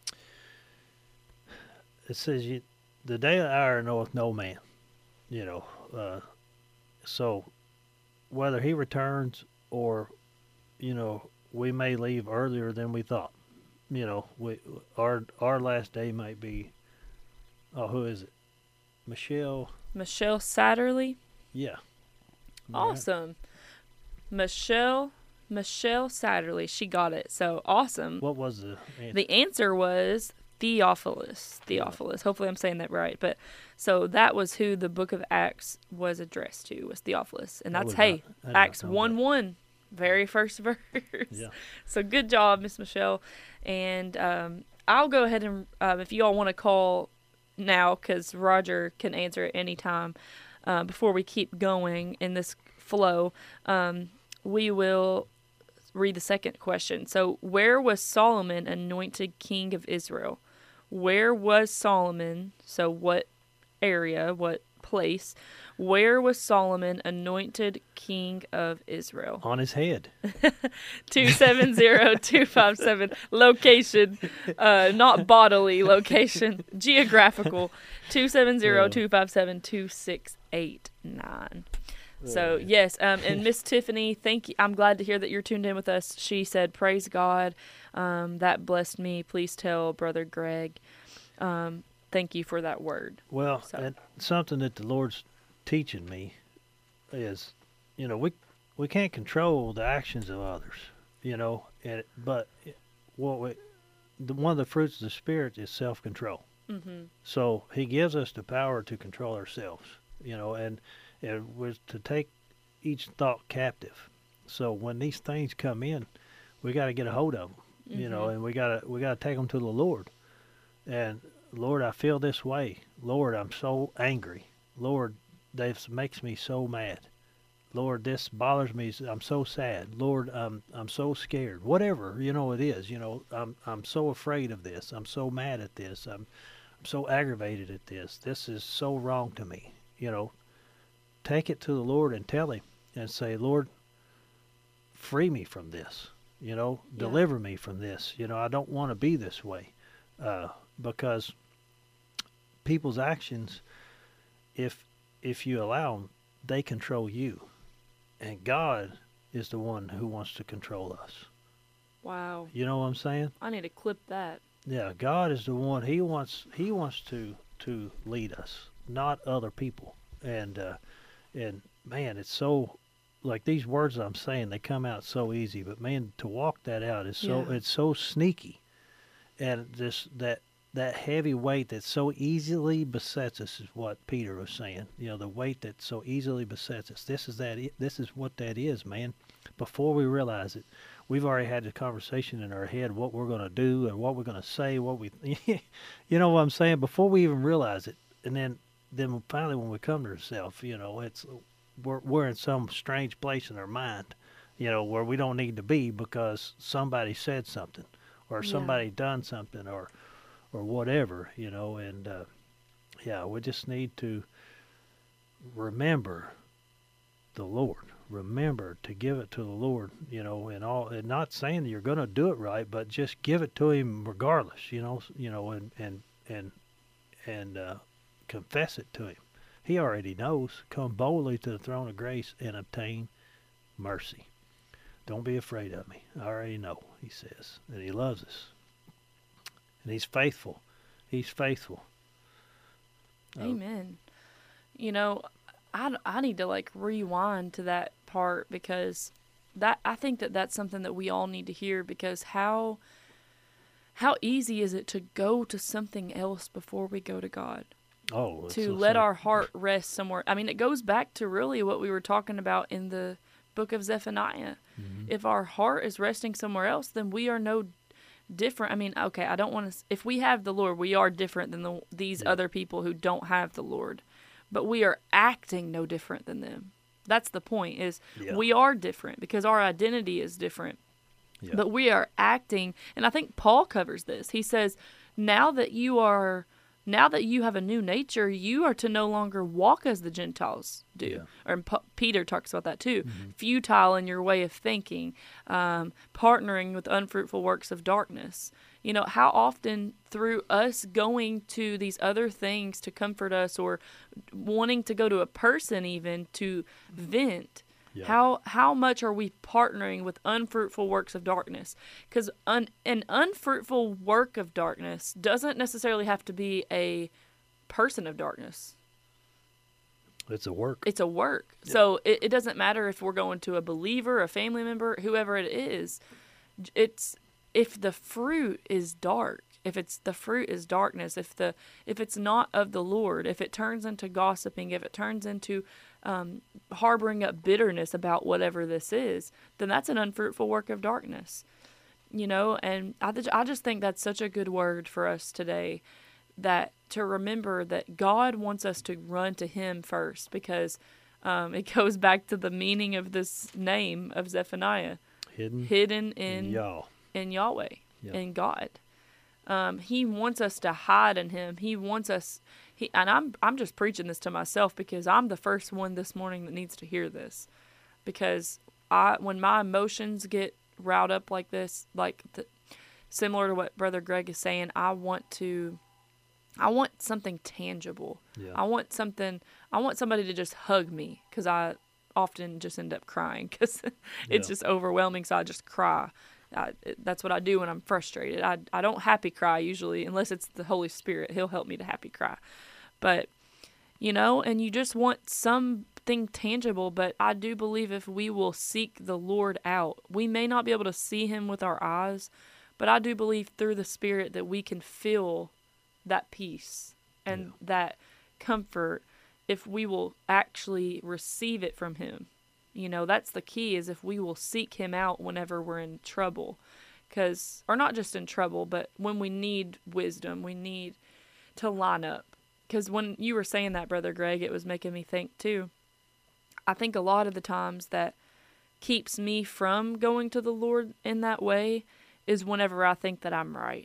it says you, the day of the hour knoweth no man. You know, uh, so whether he returns or, you know, we may leave earlier than we thought. You know, we our our last day might be. Oh, who is it? Michelle. Michelle Satterley. Yeah. Awesome. Michelle Michelle Satterley. She got it. So awesome. What was the answer? The answer was Theophilus. Theophilus. Hopefully I'm saying that right. But so that was who the book of Acts was addressed to, was Theophilus. And I that's, would hey, not- I did not Acts know one that. one, very first verse. Yeah. So good job, Miss Michelle. And um, I'll go ahead and, um, if you all want to call now, because Roger can answer at any time, uh, before we keep going in this flow, um, we will read the second question. So, where was Solomon anointed king of Israel? Where was Solomon? So, what area, what place? Where was Solomon anointed king of Israel? On his head. two seven zero, two five seven. Location, uh, not bodily location, geographical. two seven zero, two five seven, two six eight nine. So, yes, um, and Miss Tiffany, thank you. I'm glad to hear that you're tuned in with us. She said, praise God. Um, that blessed me. Please tell Brother Greg. Um, thank you for that word. Well, So- and something that the Lord's teaching me is, you know, we we can't control the actions of others, you know, and but what we, the, one of the fruits of the Spirit is self-control. Mm-hmm. So He gives us the power to control ourselves, you know, and it was to take each thought captive. So when these things come in, we got to get a hold of them, you know, Mhm. and we got to we got to take them to the Lord. And Lord, I feel this way. Lord, I'm so angry. Lord, this makes me so mad. Lord, this bothers me. I'm so sad. Lord, I'm I'm so scared. Whatever, you know, it is. You know, I'm I'm so afraid of this. I'm so mad at this. I'm I'm so aggravated at this. This is so wrong to me. You know, take it to the Lord and tell Him and say, Lord, free me from this. You know, Yeah. deliver me from this. You know, I don't want to be this way, uh, because people's actions, if if you allow them, they control you, and God is the one who wants to control us. Wow. You know what I'm saying? I need to clip that. Yeah, God is the one. He wants He wants to to lead us, not other people. And uh, and man, it's so, like these words I'm saying, they come out so easy, but man, to walk that out is so Yeah. it's so sneaky, and this that that heavy weight that so easily besets us is what Peter was saying. You know, the weight that so easily besets us. This is that. i- This is what that is, man. Before we realize it, we've already had the conversation in our head what we're going to do and what we're going to say. What we, you know, what I'm saying, before we even realize it, and then then finally when we come to ourselves, you know, it's we're we're in some strange place in our mind, you know, where we don't need to be because somebody said something, or Yeah. somebody done something, or or whatever, you know, and uh, yeah, we just need to remember the Lord. Remember to give it to the Lord, you know, and all, and not saying that you're going to do it right, but just give it to Him regardless, you know, s- you know, and and and and uh, confess it to Him. He already knows. Come boldly to the throne of grace and obtain mercy. Don't be afraid of me. I already know, He says, that He loves us. And He's faithful. He's faithful. Oh. Amen. You know, I, I need to like rewind to that part because that I think that that's something that we all need to hear because how how easy is it to go to something else before we go to God? Oh, it's To so let simple. our heart rest somewhere. I mean, it goes back to really what we were talking about in the book of Zephaniah. Mhm. If our heart is resting somewhere else, then we are no different. I mean, okay, I don't want to. If we have the Lord, we are different than the, these Yeah. other people who don't have the Lord, but we are acting no different than them. That's the point. Is Yeah. we are different because our identity is different, Yeah. but we are acting. And I think Paul covers this. He says, "Now that you are now that you have a new nature, you are to no longer walk as the Gentiles do. Yeah. Or P- Peter talks about that too. Mm-hmm. Futile in your way of thinking, um, partnering with unfruitful works of darkness. You know, how often through us going to these other things to comfort us, or wanting to go to a person even to vent, Yeah. how how much are we partnering with unfruitful works of darkness? Because un, an unfruitful work of darkness doesn't necessarily have to be a person of darkness. It's a work. It's a work. Yeah. So it, it doesn't matter if we're going to a believer, a family member, whoever it is. It's if the fruit is dark, if it's the fruit is darkness, if the if it's not of the Lord, if it turns into gossiping, if it turns into um, harboring up bitterness about whatever this is, then that's an unfruitful work of darkness. You know, and I th- I just think that's such a good word for us today, that to remember that God wants us to run to Him first, because um, it goes back to the meaning of this name of Zephaniah, Hidden. hidden in Y'all. in Yahweh, Yeah. in God. Um, he wants us to hide in Him. He wants us. He and I'm I'm just preaching this to myself, because I'm the first one this morning that needs to hear this, because I when my emotions get riled up like this, like the, similar to what Brother Greg is saying, I want to. I want something tangible. Yeah. I want something. I want somebody to just hug me, because I often just end up crying because it's Yeah. just overwhelming. So I just cry. I, that's what I do when I'm frustrated. I I don't happy cry usually, unless it's the Holy Spirit. He'll help me to happy cry. But, you know, and you just want something tangible. But I do believe if we will seek the Lord out, we may not be able to see Him with our eyes, but I do believe through the Spirit that we can feel that peace and Yeah. that comfort if we will actually receive it from Him. You know, that's the key, is if we will seek Him out whenever we're in trouble. Cause, or not just in trouble, but when we need wisdom, we need to line up. Because when you were saying that, Brother Greg, it was making me think too. I think a lot of the times that keeps me from going to the Lord in that way is whenever I think that I'm right.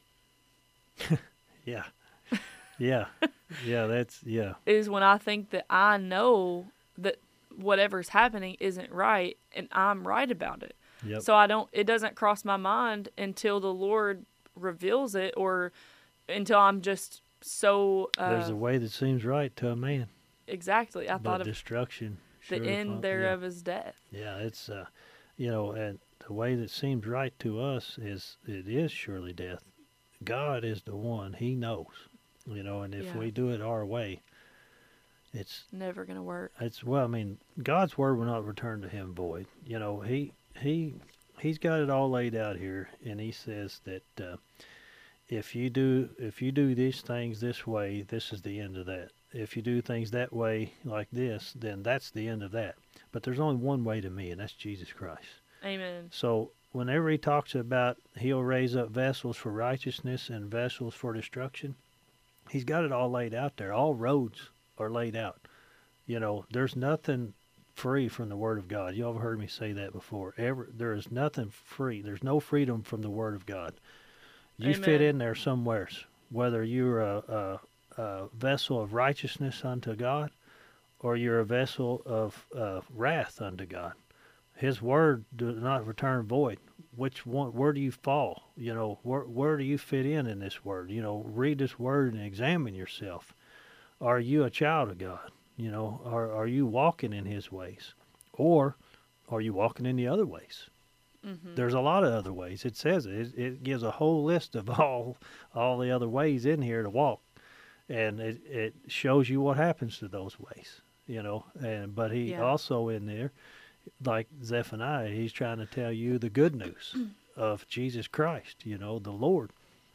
Yeah. Yeah. Yeah. That's, yeah. Is when I think that I know that whatever's happening isn't right and I'm right about it. Yep. So I don't, it doesn't cross my mind until the Lord reveals it, or until I'm just so, uh, There's a way that seems right to a man, exactly. I but thought of destruction. the surely end follow- thereof is death. Yeah. Yeah. It's, uh, you know, and the way that seems right to us is, it is surely death. God is the one. He knows, you know, and if Yeah. we do it our way, it's, Never going to work. It's well, I mean, God's word will not return to Him void. You know, He He He's got it all laid out here, and He says that uh, if you do if you do these things this way, this is the end of that. If you do things that way, like this, then that's the end of that. But there's only one way to me, and that's Jesus Christ. Amen. So whenever He talks about He'll raise up vessels for righteousness and vessels for destruction, He's got it all laid out there. All roads are laid out. You know, there's nothing free from the Word of God. You all have heard me say that before. Ever, there is nothing free. There's no freedom from the Word of God. You fit Amen. in there somewheres, whether you're a, a, a vessel of righteousness unto God, or you're a vessel of uh, wrath unto God. His Word does not return void. Which one? Where do you fall? You know, where where do you fit in in this Word? You know, read this Word and examine yourself. Are you a child of God? You know, are are you walking in His ways, or are you walking in the other ways? Mm-hmm. There's a lot of other ways. It says it. it. It gives a whole list of all all the other ways in here to walk, and it it shows you what happens to those ways. You know, and but He Yeah. also in there, like Zephaniah, he's trying to tell you the good news of Jesus Christ. You know, the Lord.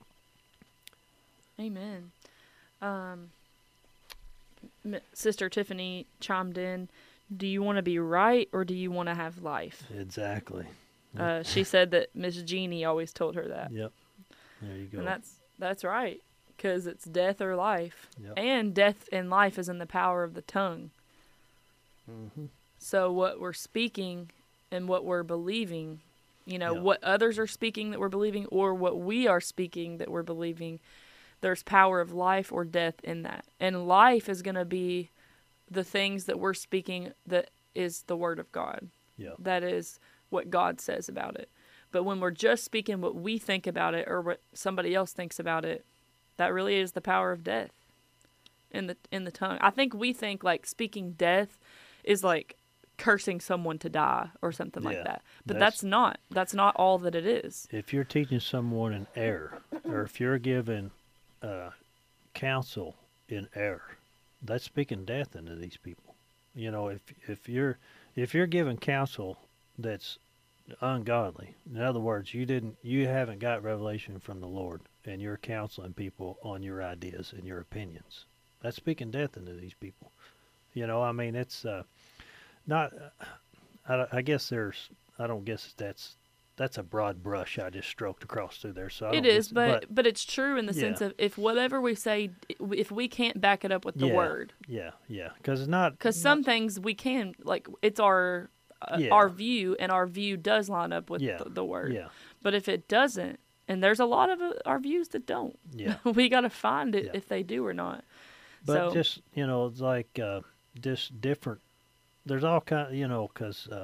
Amen. Um, M- Sister Tiffany chimed in. Do you want to be right, or do you want to have life? Exactly. Uh, she said that Miss Jeannie always told her that, Yep. There you go. and that's that's right, because it's death or life, Yep. and death and life is in the power of the tongue. Mm-hmm. So what we're speaking and what we're believing, you know, Yeah. what others are speaking that we're believing, or what we are speaking that we're believing, there's power of life or death in that. And life is going to be the things that we're speaking that is the word of God. Yeah. That is what God says about it. But when we're just speaking what we think about it or what somebody else thinks about it, that really is the power of death in the in the tongue. I think we think like speaking death is like cursing someone to die or something like Yeah, that. But that's- that's not. That's not all that it is. If you're teaching someone in error, or if you're giving uh, counsel in error, that's speaking death into these people. You know, if if you're if you're giving counsel that's ungodly, in other words, you didn't you haven't got revelation from the Lord, and you're counseling people on your ideas and your opinions, that's speaking death into these people. You know, I mean, it's uh, not. I, I guess there's. I don't guess that's that's a broad brush I just stroked across through there. So I It don't is, guess- but, but it's true in the Yeah. sense of if whatever we say, if we can't back it up with the Yeah. word, yeah, yeah, because it's not because some things we can, like it's our uh, Yeah. our view, and our view does line up with Yeah. the, the word. Yeah, But if it doesn't, and there's a lot of uh, our views that don't, yeah. we got to find it Yeah. if they do or not. But so just you know, it's like uh, just different. There's all kind, you know, because uh,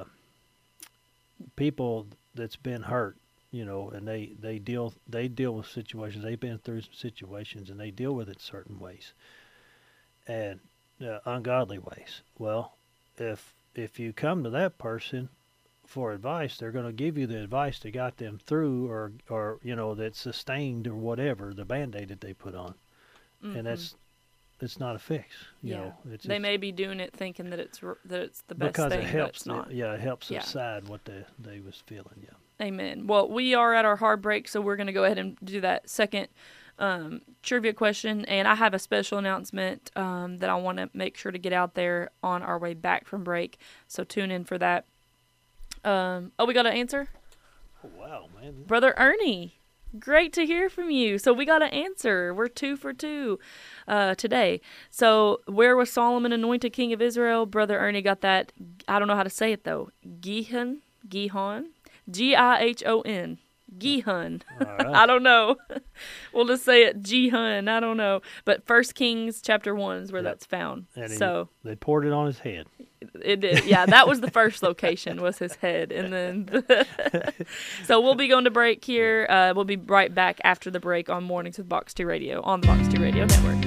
people that's been hurt, you know, and they they deal they deal with situations. They've been through some situations, and they deal with it certain ways, and uh, ungodly ways. Well, if if you come to that person for advice, they're going to give you the advice that got them through, or or you know, that sustained or whatever the band-aid that they put on, mhm. and that's it's not a fix. You Yeah. know, it's they it's- may be doing it thinking that it's r- that it's the best because thing, it but helps. it's not. It, yeah, it helps Yeah. subside what they they was feeling. Yeah. Amen. Well, we are at our hard break, so we're going to go ahead and do that second um, trivia question. And I have a special announcement um, that I want to make sure to get out there on our way back from break. So tune in for that. Um, oh, we got an answer? Oh, wow, man. Brother Ernie, great to hear from you. So we got an answer. We're two for two uh, today. So where was Solomon anointed king of Israel? Brother Ernie got that. I don't know how to say it, though. Gihon? Gihon? G I H O N. Gihon. All right. I don't know. We'll just say it Gihon. I don't know. But First Kings chapter one is where Yep. that's found. And he- so they poured it on his head. it did. Yeah, that was the first location was his head. And then, so we'll be going to break here. Uh, we'll be right back after the break on Mornings with Box two Radio on the Box two Radio Network.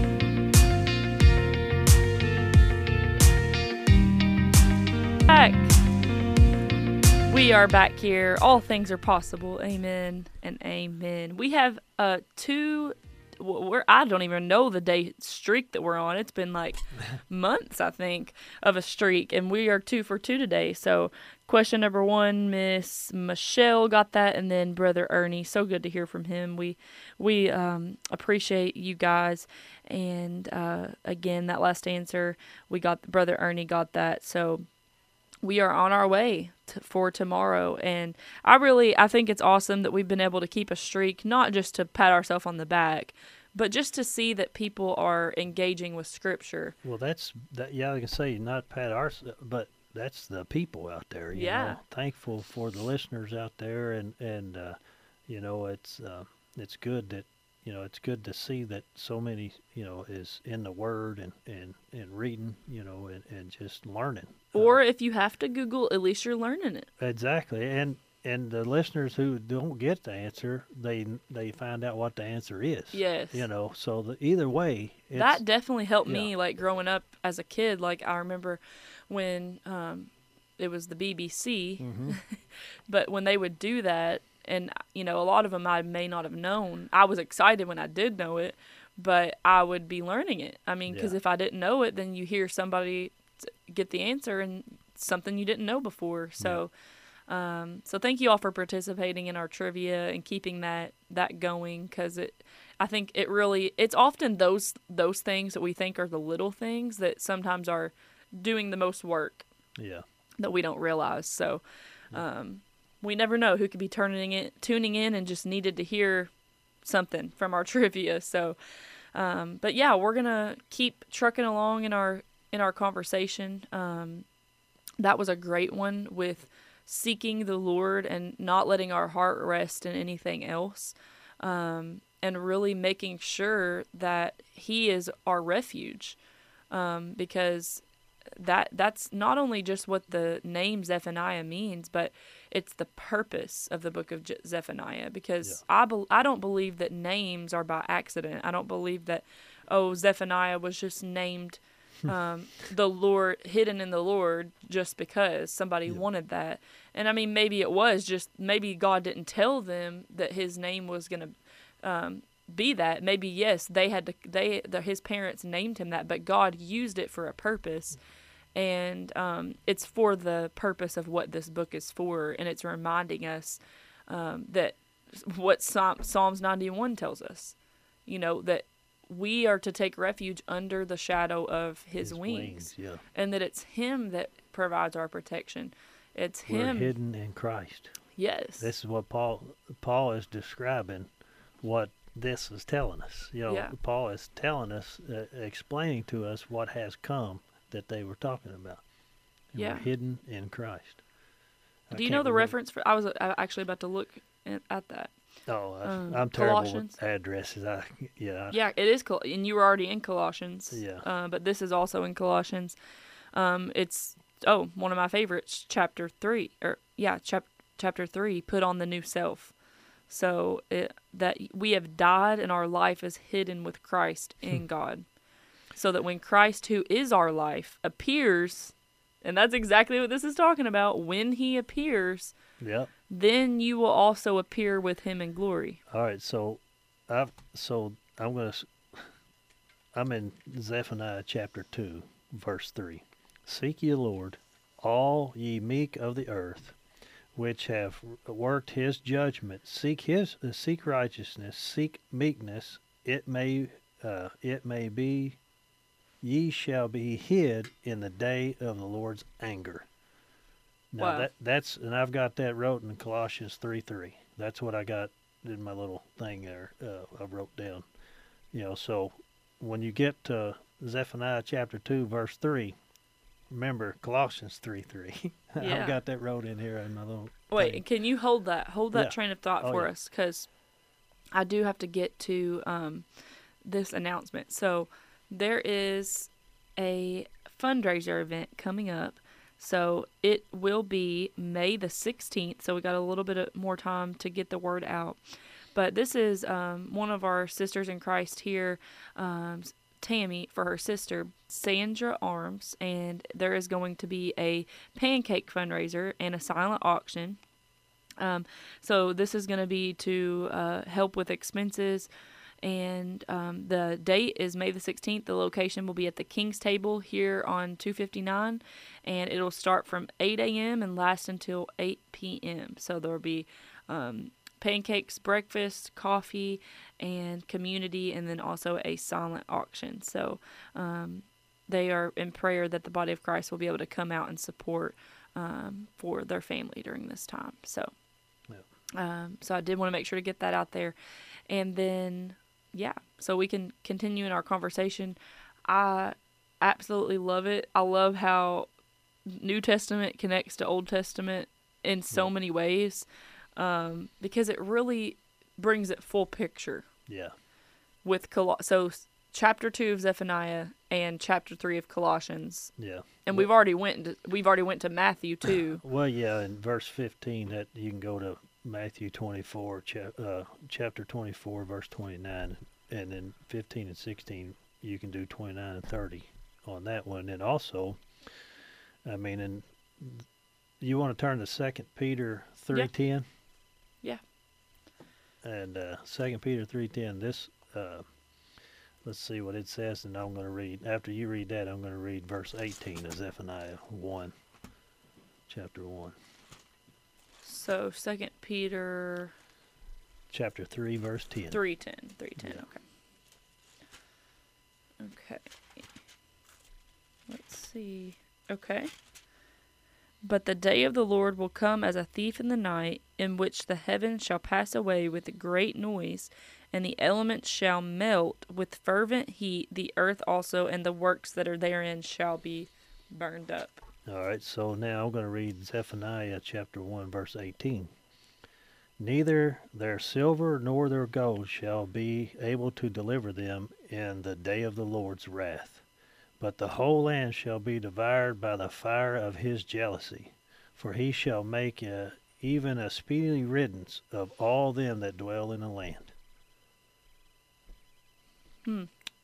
Back. We are back here. All things are possible. Amen and amen. We have uh two. We're I don't even know the day streak that we're on. It's been like months, I think, of a streak, and we are two for two today. So, question number one, Miss Michelle got that, and then Brother Ernie. So good to hear from him. We we um, appreciate you guys, and uh, again, that last answer we got. Brother Ernie got that. So. We are on our way to, for tomorrow, and I really I think it's awesome that we've been able to keep a streak, not just to pat ourselves on the back, but just to see that people are engaging with Scripture. Well, that's that. Yeah, I can say not Pat Ars, but that's the people out there. You Yeah. know? Thankful for the listeners out there, and and uh, you know, it's uh, it's good that you know it's good to see that so many you know is in the Word and and and reading, you know, and and just learning. Or if you have to Google, at least you're learning it. Exactly, and and the listeners who don't get the answer, they they find out what the answer is. Yes. You know, so the, either way, it's, That definitely helped yeah. me, like growing up as a kid. Like I remember when um, it was the B B C, Mhm. but when they would do that, and you know, a lot of them I may not have known. I was excited when I did know it, but I would be learning it. I mean, because Yeah. if I didn't know it, then you hear somebody t- get the answer and something you didn't know before. So. Um, so thank you all for participating in our trivia and keeping that that going, because it, I think it really it's often those those things that we think are the little things that sometimes are doing the most work yeah. that we don't realize. So um, we never know who could be turning in, tuning in and just needed to hear something from our trivia. So, um, but yeah, we're gonna keep trucking along in our in our conversation. Um, that was a great one with seeking the Lord and not letting our heart rest in anything else. Um, and really making sure that he is our refuge, um, because that that's not only just what the name Zephaniah means, but it's the purpose of the book of Je- Zephaniah. Because Yeah. I be- I don't believe that names are by accident. I don't believe that, oh, Zephaniah was just named um, the Lord, hidden in the Lord, just because somebody Yeah. wanted that. And I mean, maybe it was just, maybe God didn't tell them that his name was going to um, be that. Maybe, yes, they had to, they, the, his parents named him that, but God used it for a purpose. And um, it's for the purpose of what this book is for, and it's reminding us um, that what Psalm, Psalms ninety-one tells us, you know, that we are to take refuge under the shadow of his, His wings, wings, yeah. and that it's him that provides our protection. It's We're him. hidden in Christ. Yes. This is what Paul Paul is describing. What this is telling us, you know, Yeah. Paul is telling us, uh, explaining to us what has come that they were talking about. And Yeah. We're hidden in Christ. I Do you can't know the remember- reference for? I was uh, actually about to look at, at that. Oh, I, um, I'm terrible Colossians? with addresses. I yeah. I- Yeah, it is, Col- and you were already in Colossians. Yeah. Uh, but this is also in Colossians. Um, it's oh, one of my favorites, chapter three, or yeah, chap- chapter three. Put on the new self. So it, that we have died, and our life is hidden with Christ in God, so that when Christ, who is our life, appears, and that's exactly what this is talking about. When he appears, Yep. then you will also appear with him in glory. All right. So, I've so I'm gonna. s- I'm in Zephaniah chapter two, verse three. Seek ye the Lord, all ye meek of the earth, which have worked his judgment. Seek his, uh, seek righteousness. Seek meekness. It may, uh, it may be, ye shall be hid in the day of the Lord's anger. Now Wow. that that's, and I've got that wrote in Colossians three three. That's what I got in my little thing there. Uh, I wrote down. You know, so when you get to Zephaniah chapter two, verse three, remember Colossians three three. Yeah. I've got that wrote in here in my little. Wait, thing. can you hold that? Hold that Yeah. train of thought Oh, for yeah. us, because I do have to get to um, this announcement. So there is a fundraiser event coming up. So it will be May the sixteenth. So we got a little bit of more time to get the word out. But this is um, one of our sisters in Christ here, um, Tammy, for her sister, Sandra Arms. And there is going to be a pancake fundraiser and a silent auction. Um, so this is going to be to uh, help with expenses. And um, the date is May the sixteenth. The location will be at the King's Table here on two fifty-nine. And it'll start from eight a.m. and last until eight p.m. So there will be um, pancakes, breakfast, coffee, and community, and then also a silent auction. So um, they are in prayer that the body of Christ will be able to come out and support um, for their family during this time. So, um, so I did want to make sure to get that out there. And then, yeah, so we can continue in our conversation. I absolutely love it. I love how New Testament connects to Old Testament in so Yeah. many ways, um, because it really brings it full picture Yeah. with Col- so s- chapter two of Zephaniah and chapter three of Colossians, Yeah. and we've already went to, we've already went to Matthew too. Well, yeah, in verse fifteen, that you can go to Matthew twenty-four, chap, uh, chapter twenty-four, verse twenty-nine, and then fifteen and sixteen, you can do twenty-nine and thirty on that one. And also, I mean, and you want to turn to Second Peter three ten? Yeah. And uh, Second Peter three ten, this, uh, let's see what it says, and I'm going to read, after you read that, I'm going to read verse eighteen of Zephaniah one, chapter one. So Second Peter Chapter three, verse ten. three ten, three ten. Yeah. Okay. Okay. Let's see. Okay. But the day of the Lord will come as a thief in the night, in which the heavens shall pass away with a great noise, and the elements shall melt with fervent heat. The earth also and the works that are therein shall be burned up. All right, so now I'm going to read Zephaniah chapter one, verse eighteen. Neither their silver nor their gold shall be able to deliver them in the day of the Lord's wrath. But the whole land shall be devoured by the fire of his jealousy, for he shall make a, even a speedy riddance of all them that dwell in the land. Hmm.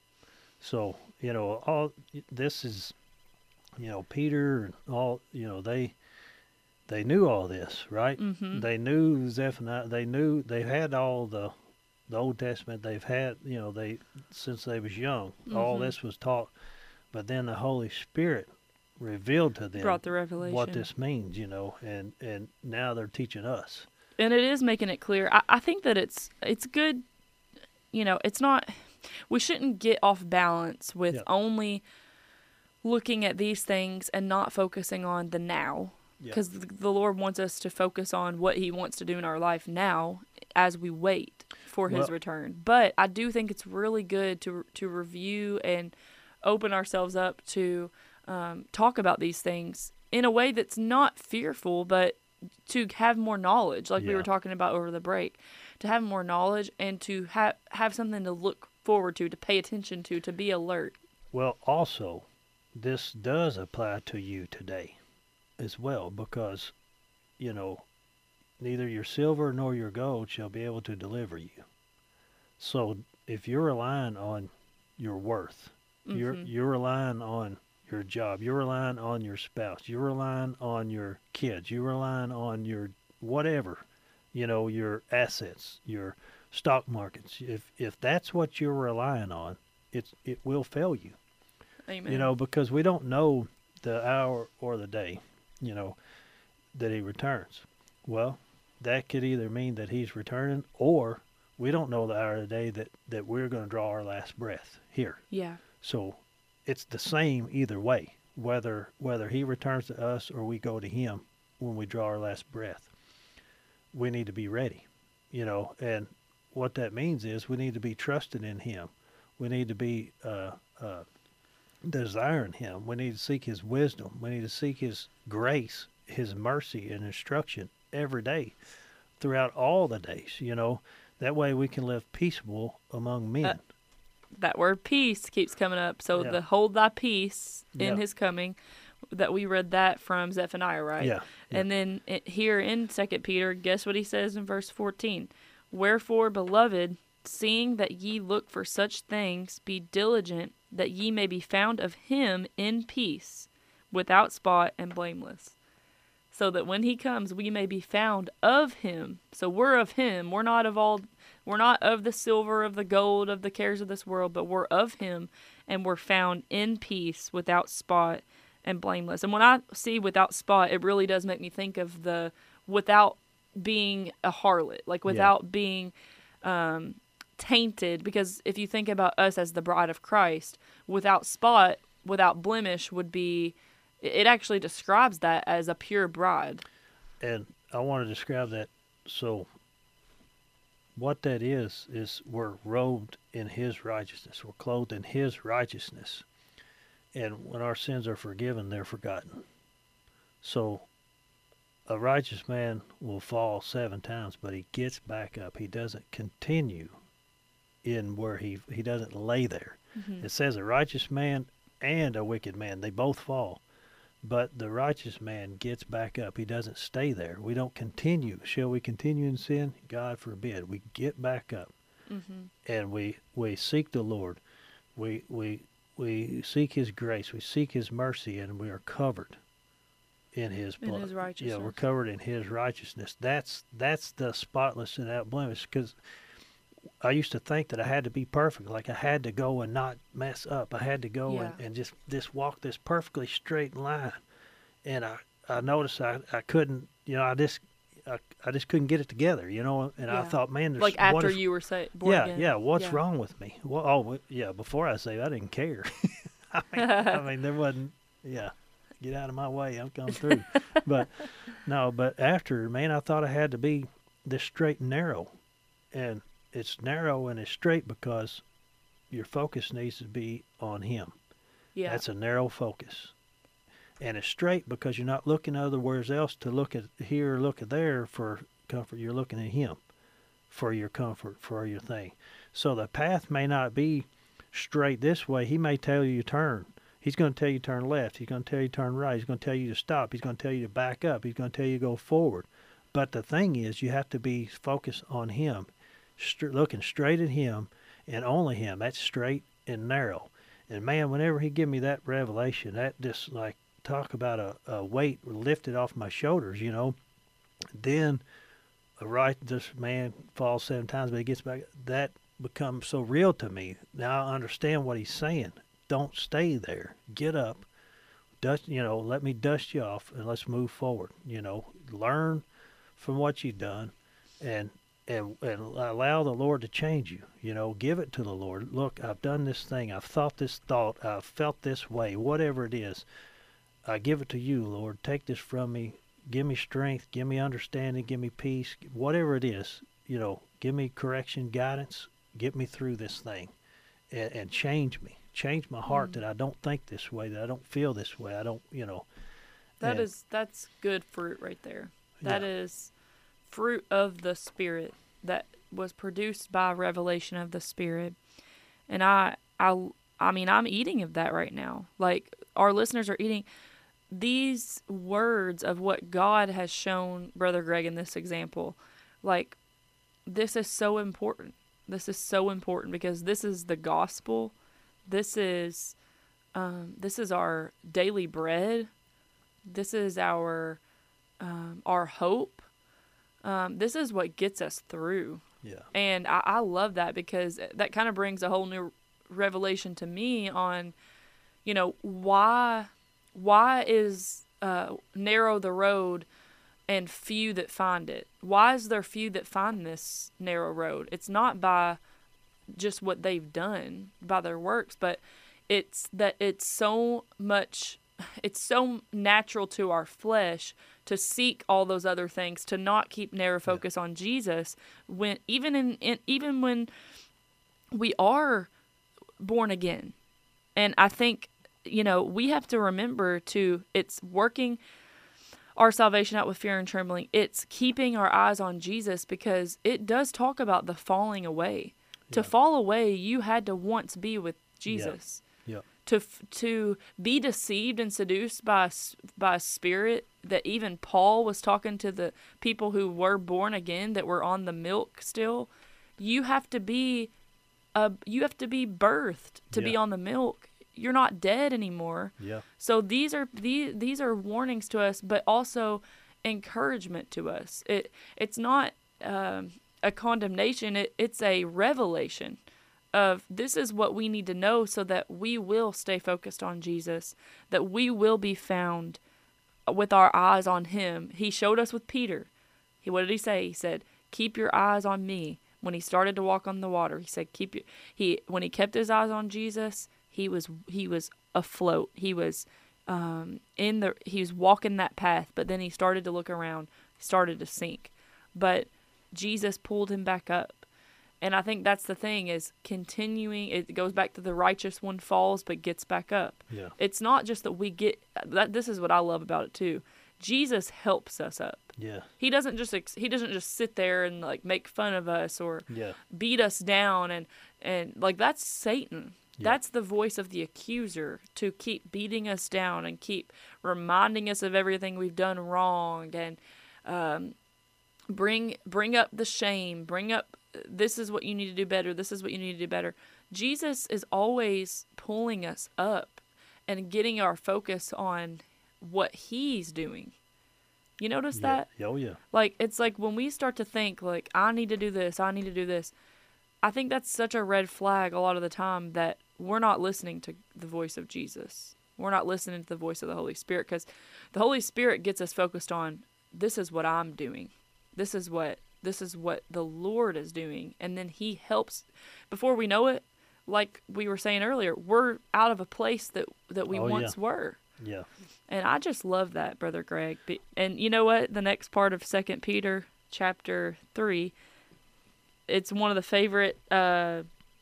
So, you know, all this is, you know, Peter and all, you know, they they knew all this, right? Mm-hmm. They knew Zephaniah. They knew they had all the the Old Testament. They've had, you know, they since they was young. Mm-hmm. All this was taught, but then the Holy Spirit revealed to them Brought the revelation. what this means, you know, and and now they're teaching us. And it is making it clear. I, I think that it's it's good. You know, it's not. We shouldn't get off balance with Yeah. only looking at these things and not focusing on the now. Because Yeah. the Lord wants us to focus on what he wants to do in our life now as we wait for his Well- return. But I do think it's really good to to review and open ourselves up to um, talk about these things in a way that's not fearful, but to have more knowledge, like we Yeah. were talking about over the break, to have more knowledge and to have have something to look forward to, to pay attention to, to be alert. Well, also, this does apply to you today as well, because, you know, neither your silver nor your gold shall be able to deliver you. So if you're relying on your worth, you're Mhm. you're relying on your job, you're relying on your spouse, you're relying on your kids, you're relying on your whatever, you know, your assets, your stock markets. If if that's what you're relying on, it's it will fail you. Amen. You know, because we don't know the hour or the day, you know, that he returns. Well, that could either mean that he's returning, or we don't know the hour of the day that, that we're going to draw our last breath here. Yeah. So it's the same either way, whether whether he returns to us or we go to him when we draw our last breath. We need to be ready, you know, and what that means is we need to be trusting in him. We need to be uh, uh, desiring him. We need to seek his wisdom. We need to seek his grace, his mercy and instruction every day throughout all the days, you know. That way we can live peaceable among men. Uh, that word peace keeps coming up. So Yeah. the hold thy peace in Yeah. his coming, that we read that from Zephaniah, right? Yeah, yeah. And then it, here in Second Peter, guess what he says in verse fourteen? Wherefore, beloved, seeing that ye look for such things, be diligent that ye may be found of him in peace, without spot and blameless. So that when he comes, we may be found of him. So we're of him. We're not of all, we're not of the silver, of the gold, of the cares of this world, but we're of him, and we're found in peace, without spot and blameless. And when I see without spot, it really does make me think of the without being a harlot, like without being um, tainted. Because if you think about us as the bride of Christ, without spot, without blemish would be, it actually describes that as a pure bride. And I want to describe that. So what that is, is we're robed in his righteousness. We're clothed in his righteousness. And when our sins are forgiven, they're forgotten. So a righteous man will fall seven times, but he gets back up. He doesn't continue in where he, he doesn't lay there. Mm-hmm. It says a righteous man and a wicked man, they both fall. But the righteous man gets back up. He doesn't stay there. We don't continue. Shall we continue in sin? God forbid. We get back up, Mm-hmm. and we, we seek the Lord. We we we seek his grace. We seek his mercy, and we are covered in his In blood. his Yeah, righteousness. we're covered in his righteousness. That's that's the spotless and without blemish. Because I used to think that I had to be perfect, like I had to go and not mess up. I had to go Yeah. and, and just, just walk this perfectly straight line. And I, I noticed I, I couldn't, you know, I just I, I just couldn't get it together, you know. And I Yeah. thought, man, there's Like what after if- you were sa- born yeah, again. yeah. What's Yeah. wrong with me? Well, oh, w- yeah. Before I say, I didn't care. I, mean, I mean, there wasn't. Yeah, get out of my way. I'm coming through. But no, but after, man, I thought I had to be this straight and narrow, and it's narrow and it's straight because your focus needs to be on him. Yeah. That's a narrow focus. And it's straight because you're not looking otherwhere else to look at here or look at there for comfort. You're looking at him for your comfort, for your thing. So the path may not be straight this way. He may tell you to turn. He's going to tell you to turn left. He's going to tell you to turn right. He's going to tell you to stop. He's going to tell you to back up. He's going to tell you to go forward. But the thing is, you have to be focused on him, st- looking straight at him and only him. That's straight and narrow. And man, whenever he give me that revelation, that just like talk about a, a weight lifted off my shoulders, you know. Then, right, this man falls seven times, but he gets back. That becomes so real to me. Now I understand what he's saying. Don't stay there. Get up. Dust, you know, let me dust you off and let's move forward. You know, learn from what you've done and and and allow the Lord to change you. You know, give it to the Lord. Look, I've done this thing. I've thought this thought. I've felt this way. Whatever it is, I give it to you, Lord. Take this from me. Give me strength. Give me understanding. Give me peace. Whatever it is, you know, give me correction, guidance. Get me through this thing and, and change me. Change my heart mm. that I don't think this way, that I don't feel this way. I don't, you know. That and, is, that's good fruit right there. That yeah. is fruit of the Spirit that was produced by revelation of the Spirit. And I, I, I mean, I'm eating of that right now. Like, our listeners are eating these words of what God has shown Brother Greg in this example. Like, this is so important. This is so important because this is the gospel. This is, um, this is our daily bread. This is our, um, our hope. Um, this is what gets us through. Yeah. And I, I love that because that kind of brings a whole new revelation to me on, you know, why, why is, uh, narrow the road and few that find it? Why is there few that find this narrow road? It's not by just what they've done, by their works, but it's that it's so much, it's so natural to our flesh to seek all those other things, to not keep narrow focus yeah. on Jesus, when even in, in even when we are born again. And I think, you know, we have to remember to, it's working our salvation out with fear and trembling. It's keeping our eyes on Jesus because it does talk about the falling away. Yeah. To fall away, you had to once be with Jesus. Yeah. Yeah. To to be deceived and seduced by by a spirit that even Paul was talking to the people who were born again that were on the milk still. You have to be, uh, you have to be birthed to yeah. be on the milk. You're not dead anymore. Yeah. So these are these these are warnings to us, but also encouragement to us. It it's not um, a condemnation. It it's a revelation of this is what we need to know so that we will stay focused on Jesus, that we will be found with our eyes on him. He showed us with Peter. He what did he say? He said, "Keep your eyes on me." When he started to walk on the water, he said, "Keep your." He when he kept his eyes on Jesus. He was he was afloat. He was um, in the he was walking that path, but then he started to look around, started to sink. But Jesus pulled him back up. And I think that's the thing is continuing. It goes back to the righteous one falls but gets back up. Yeah. It's not just that we get that. This is what I love about it too. Jesus helps us up. Yeah. He doesn't just he doesn't just sit there and like make fun of us or yeah. beat us down and and like that's Satan. Yeah. That's the voice of the accuser to keep beating us down and keep reminding us of everything we've done wrong and um, bring bring up the shame, bring up this is what you need to do better, this is what you need to do better. Jesus is always pulling us up and getting our focus on what he's doing. You notice yeah. that? Oh, yeah. Like, it's like when we start to think, like, I need to do this, I need to do this, I think that's such a red flag a lot of the time that we're not listening to the voice of Jesus. We're not listening to the voice of the Holy Spirit because the Holy Spirit gets us focused on this is what I'm doing. This is what this is what the Lord is doing. And then he helps. Before we know it, like we were saying earlier, we're out of a place that, that we oh, once yeah. were. Yeah. And I just love that, Brother Greg. And you know what? The next part of Second Peter chapter three, it's one of the favorite, uh,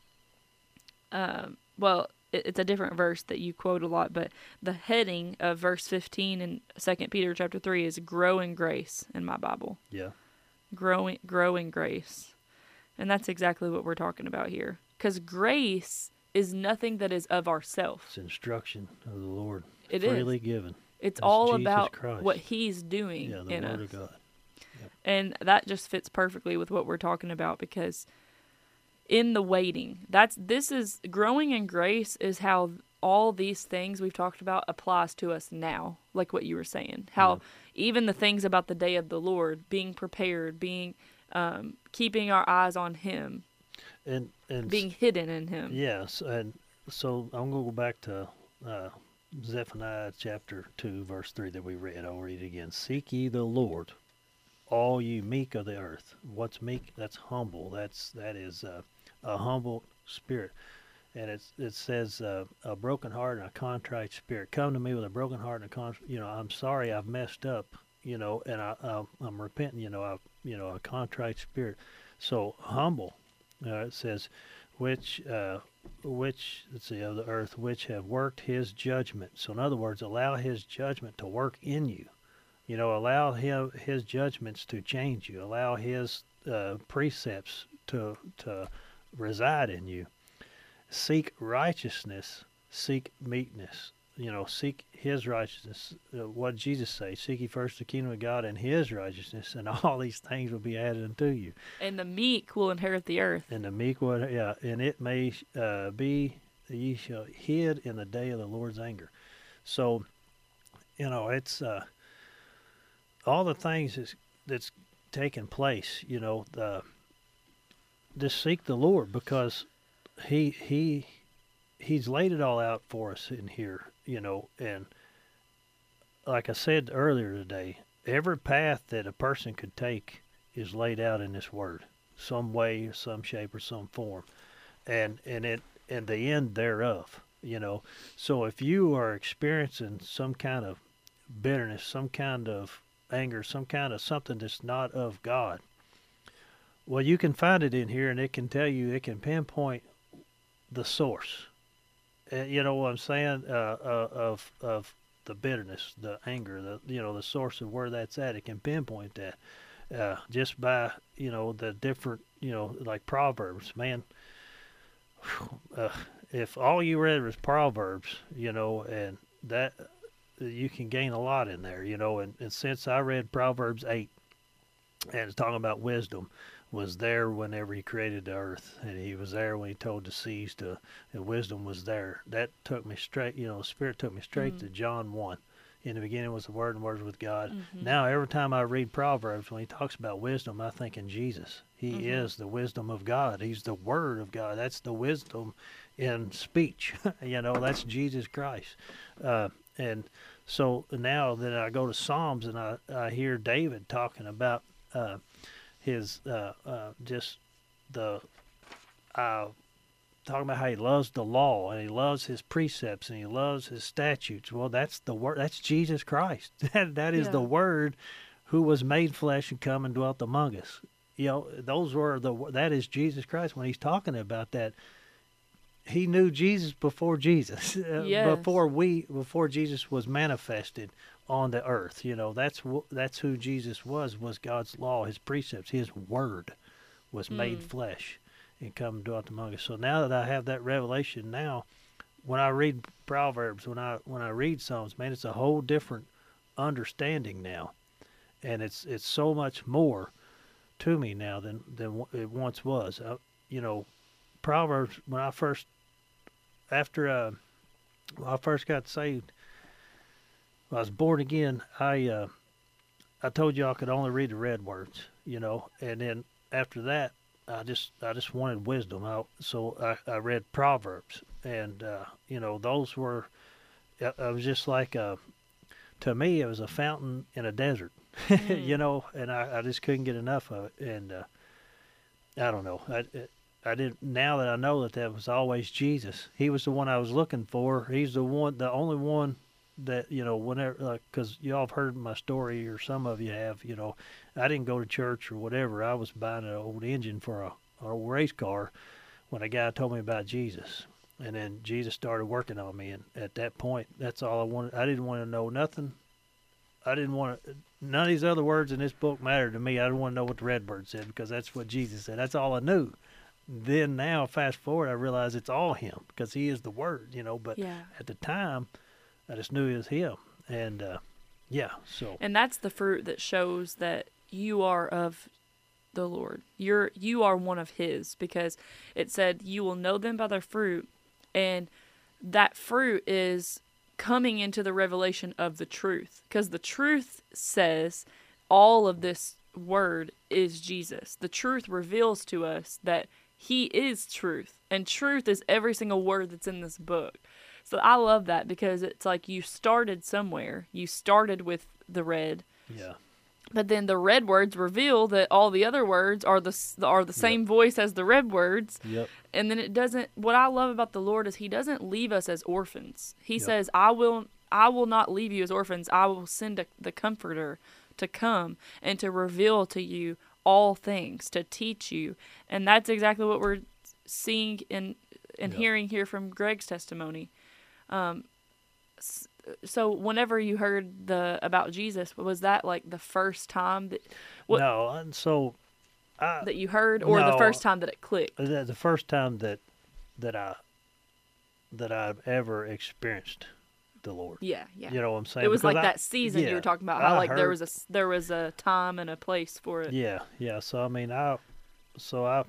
uh, well, it, it's a different verse that you quote a lot, but the heading of verse fifteen in Second Peter chapter three is grow in grace in my Bible. Yeah. growing, grow in grace. And that's exactly what we're talking about here. Because grace is nothing that is of ourselves. It's instruction of the Lord. It freely is. given. It's That's all Jesus about Christ. what He's doing Yeah, the in Word us. of God. And that just fits perfectly with what we're talking about, because in the waiting, that's this is growing in grace is how all these things we've talked about applies to us now, like what you were saying. How Yeah. even the things about the day of the Lord, being prepared, being um, keeping our eyes on Him, And and being hidden in Him. yes, and so I'm going to go back to uh, Zephaniah chapter two, verse three that we read. I'll read it again. Seek ye the Lord, all you meek of the earth. What's meek? That's humble. That's that is uh, a humble spirit. And it's, it says uh, a broken heart and a contrite spirit. Come to me with a broken heart and a contrite. You know, I'm sorry, I've messed up. You know, and I, I I'm repenting. You know, I you know a contrite spirit. So humble. Uh, it says, which uh, which let's see of the earth, which have worked His judgment. So in other words, allow His judgment to work in you. You know, allow him His judgments to change you. Allow His uh, precepts to to reside in you. Seek righteousness, seek meekness. You know, seek His righteousness. Uh, what did Jesus say? Seek ye first the kingdom of God and His righteousness, and all these things will be added unto you. And the meek will inherit the earth. And the meek will, yeah, and it may uh, be ye shall hid in the day of the Lord's anger. So, you know, it's uh, all the things that's that's taking place. You know, the just seek the Lord, because He He He's laid it all out for us in here. You know, and like I said earlier today, every path that a person could take is laid out in this Word, some way, or some shape, or some form, and and it and the end thereof. You know, so if you are experiencing some kind of bitterness, some kind of anger, some kind of something that's not of God, well, you can find it in here, and it can tell you, it can pinpoint the source. Uh, you know what I'm saying? Uh, uh, of of the bitterness, the anger, the you know the source of where that's at. It can pinpoint that uh, just by you know the different you know like Proverbs. Man, uh, if all you read was Proverbs, you know, and that you can gain a lot in there, you know. And, and since I read Proverbs eight, and it's talking about wisdom, was there whenever He created the earth, and He was there when He told the seas to, and wisdom was there. That took me straight, you know, the Spirit took me straight Mm-hmm. to John one. In the beginning was the Word, and the Word was with God. Mm-hmm. Now, every time I read Proverbs, when He talks about wisdom, I think in Jesus. He Mm-hmm. is the wisdom of God. He's the Word of God. That's the wisdom in speech. you know, that's Jesus Christ. Uh, and so now that I go to Psalms and I, I hear David talking about uh, his uh, uh, just the uh, talking about how he loves the law and he loves his precepts and he loves his statutes. Well, that's the word. That's Jesus Christ. that that is Yeah. the Word, who was made flesh and come and dwelt among us. You know, those were the that is Jesus Christ. When He's talking about that, He knew Jesus before Jesus, uh, Yes. before we before Jesus was manifested on the earth. You know, that's wh- that's who Jesus was, was God's law, His precepts, His Word was made Mm. flesh and come and dwelt among us. So now that I have that revelation, now when I read Proverbs, when I when I read Psalms, man, it's a whole different understanding now, and it's it's so much more to me now than than wh- it once was. Uh, you know, Proverbs, when I first after uh, when I first got saved, when I was born again, I uh, I told you I could only read the red words, you know, and then after that, I just I just wanted wisdom. I, so I, I read Proverbs, and uh, you know, those were it, it was just like a, to me it was a fountain in a desert, Mm. you know, and I, I just couldn't get enough of it, and uh, I don't know. I, it, I didn't. Now that I know that that was always Jesus, He was the one I was looking for. He's the one, the only one that you know. Whenever, because y'all have heard my story, or some of you have. You know, I didn't go to church or whatever. I was buying an old engine for a, a old race car when a guy told me about Jesus, and then Jesus started working on me. And at that point, that's all I wanted. I didn't want to know nothing I didn't want to. None of these other words in this book mattered to me. I didn't want to know what the red bird said because that's what Jesus said. That's all I knew. Then now, fast forward, I realize it's all Him because He is the Word, you know. But Yeah. at the time, I just knew it was Him, and uh, yeah. So And that's the fruit that shows that you are of the Lord. You're you are one of His, because it said you will know them by their fruit, and that fruit is coming into the revelation of the truth, because the truth says all of this word is Jesus. The truth reveals to us that He is truth, and truth is every single word that's in this book. So I love that, because it's like you started somewhere. You started with the red, yeah, but then the red words reveal that all the other words are the s- are the same voice as the red words. yep, And then it doesn't. What I love about the Lord is He doesn't leave us as orphans. He Yep. says, "I will, I will not leave you as orphans. I will send a, the Comforter to come and to reveal to you all things, to teach you." And that's exactly what we're seeing and and Yep. hearing here from Greg's testimony. Um, s- so whenever you heard the about Jesus, was that like the first time that what no, and so I, that you heard, or the no, first time that it clicked? the, the first time that that I that I've ever experienced the Lord. Yeah, yeah. You know what I'm saying? It was Because like I- that season you yeah, were talking about, how I like there heard- was a s- there was a time and a place for it. Yeah, yeah. So I mean, I, so I,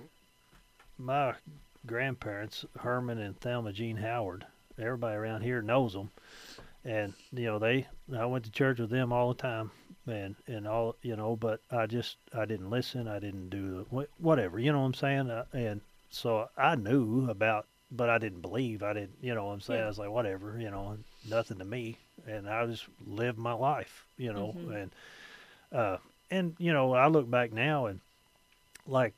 my grandparents, Herman and Thelma Jean Howard, everybody around here knows them, and you know they, I went to church with them all the time, and and all you know, but I just I didn't listen, I didn't do the wh- whatever, you know what I'm saying, uh, and so I knew about, but I didn't believe, I didn't, you know what I'm saying, Yeah. I was like whatever, you know, nothing to me, and I just lived my life, you know, Mhm. and. Uh, and you know, I look back now and like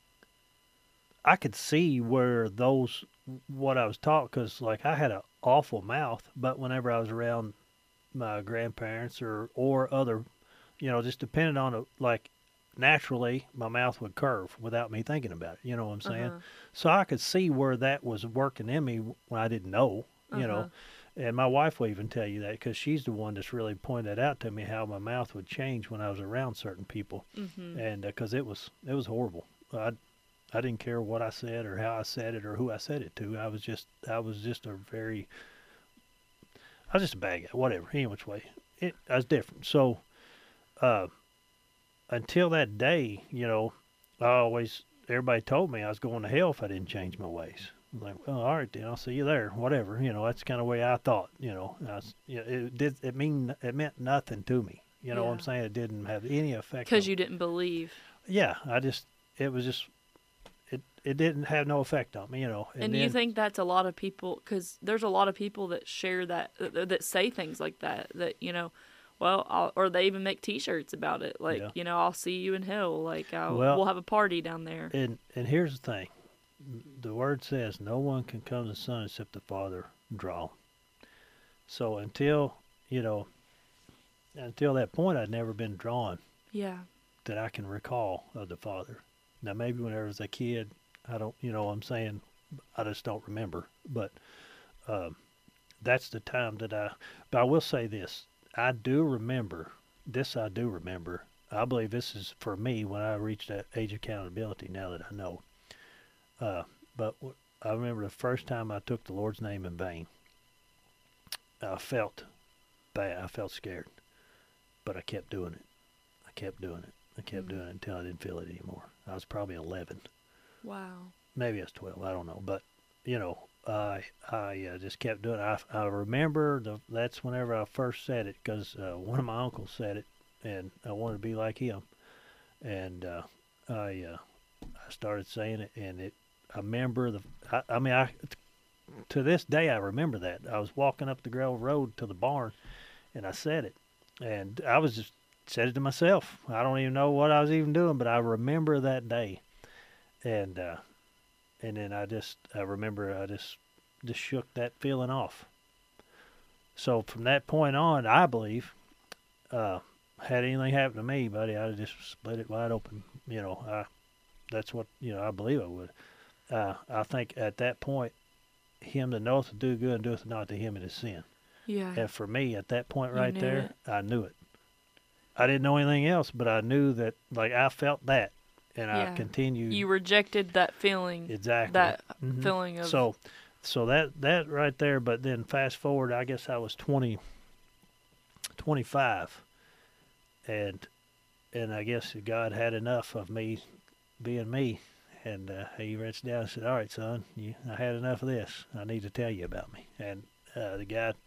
I could see where those what I was taught, because like I had an awful mouth, but whenever I was around my grandparents or or other, you know, just depending on it, like naturally my mouth would curve without me thinking about it. You know what I'm saying? Uh-huh. So I could see where that was working in me when I didn't know. You Uh-huh. know, and my wife will even tell you that because she's the one that's really pointed that out to me, how my mouth would change when I was around certain people, Mhm. and because it was it was horrible. I I didn't care what I said or how I said it or who I said it to. I was just I was just a very I was just a bad guy. Whatever. Any which way, it I was different. So uh, until that day, you know, I always everybody told me I was going to hell if I didn't change my ways. I'm like, well, all right, then I'll see you there. Whatever, you know, that's kind of the way I thought. You know, I was, you know, it did. It mean it meant nothing to me. You know what I'm Yeah. saying? It didn't have any effect. Because on- you didn't believe. Yeah, I just it was just it it didn't have no effect on me. You know. And, then, you think that's a lot of people, because there's a lot of people that share that, that, that say things like that, that, you know, well, I'll, or they even make T-shirts about it. Like, Yeah. you know, I'll see you in hell. Like, I'll, Well- we'll have a party down there. And and here's the thing, the word says no one can come to the Son except the Father draw. So until you know, until that point, I'd never been drawn Yeah. that I can recall of the Father. Now maybe when I was a kid, I don't, you know, what I'm saying, I just don't remember. But um, that's the time that I. But I will say this: I do remember this. I do remember. I believe this is for me when I reached that age of accountability. Now that I know. Uh, but w- I remember the first time I took the Lord's name in vain. I felt bad. I felt scared, but I kept doing it. I kept doing it. I kept Mhm. doing it until I didn't feel it anymore. I was probably eleven, Wow. maybe I was twelve. I don't know, but you know, I I uh, just kept doing it. I, I remember the that's whenever I first said it, because uh, one of my uncles said it, and I wanted to be like him, and uh, I uh, I started saying it, and it. I remember the. I, I mean, I to this day I remember that. I was walking up the gravel road to the barn, and I said it, and I was just said it to myself. I don't even know what I was even doing, but I remember that day, and uh, and then I just I remember I just just shook that feeling off. So from that point on, I believe, uh, had anything happened to me, buddy, I'd just split it wide open. You know, I that's what you know I believe I would. Uh, I think at that point, him that knoweth to do good and doeth not to him it is sin. Yeah. And for me, at that point You right knew there, I knew it. I didn't know anything else, but I knew that, like, I felt that, and Yeah. I continued. You rejected that feeling. Exactly. That Mhm. feeling of. So, so that that right there. But then fast forward, I guess I was twenty, twenty-five, and and I guess God had enough of me being me, and uh, he reached down and said, "All right, son, you, I had enough of this. I need to tell you about me." And uh, the guy,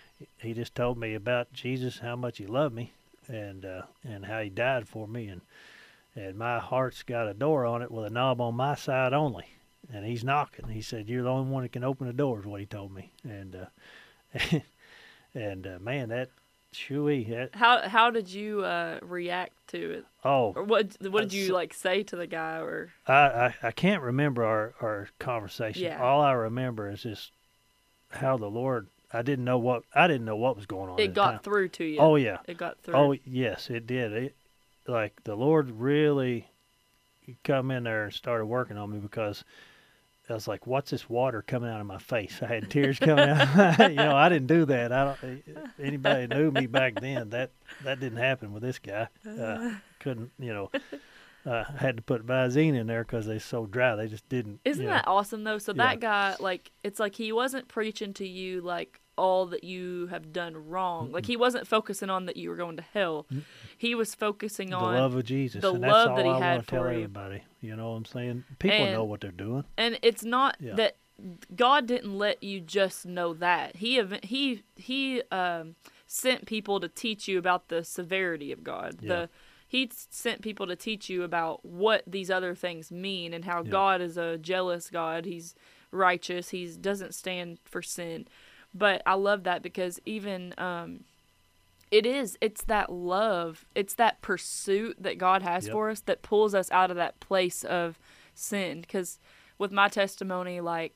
he just told me about Jesus, how much he loved me, and uh, and how he died for me, and and my heart's got a door on it with a knob on my side only, and he's knocking. He said, "You're the only one that can open the door," is what he told me, and uh, and uh, man, that chewy. That, How how did you uh, react to it? oh, Or what what did Uh, you so- like say to the guy? Or I, I, I can't remember our, our conversation. Yeah. All I remember is just how the Lord. I didn't know what I didn't know what was going on. at it the got time. through to you? Oh yeah. It got through. Oh yes, it did. It, like the Lord really come in there and started working on me, because I was like, "What's this water coming out of my face?" I had tears coming out. You know, I didn't do that. I don't. Anybody knew me back then, that that didn't happen with this guy. Uh, couldn't. You know. Uh, I had to put Visine in there because they're so dry. They just didn't. Isn't you know. that awesome though? So Yeah. that guy, like, it's like he wasn't preaching to you like all that you have done wrong. Like he wasn't focusing on that you were going to hell. He was focusing the on love of Jesus, the and that's love all that he I had want to tell for you. everybody. You know what I'm saying? People And- know what they're doing. And it's not Yeah. that God didn't let you just know that. He ev- he he um, sent people to teach you about the severity of God. Yeah. The he sent people to teach you about what these other things mean and how Yeah. God is a jealous God. He's righteous. He doesn't stand for sin. But I love that because even um, it is it's that love, it's that pursuit that God has Yep. for us that pulls us out of that place of sin. Because with my testimony, like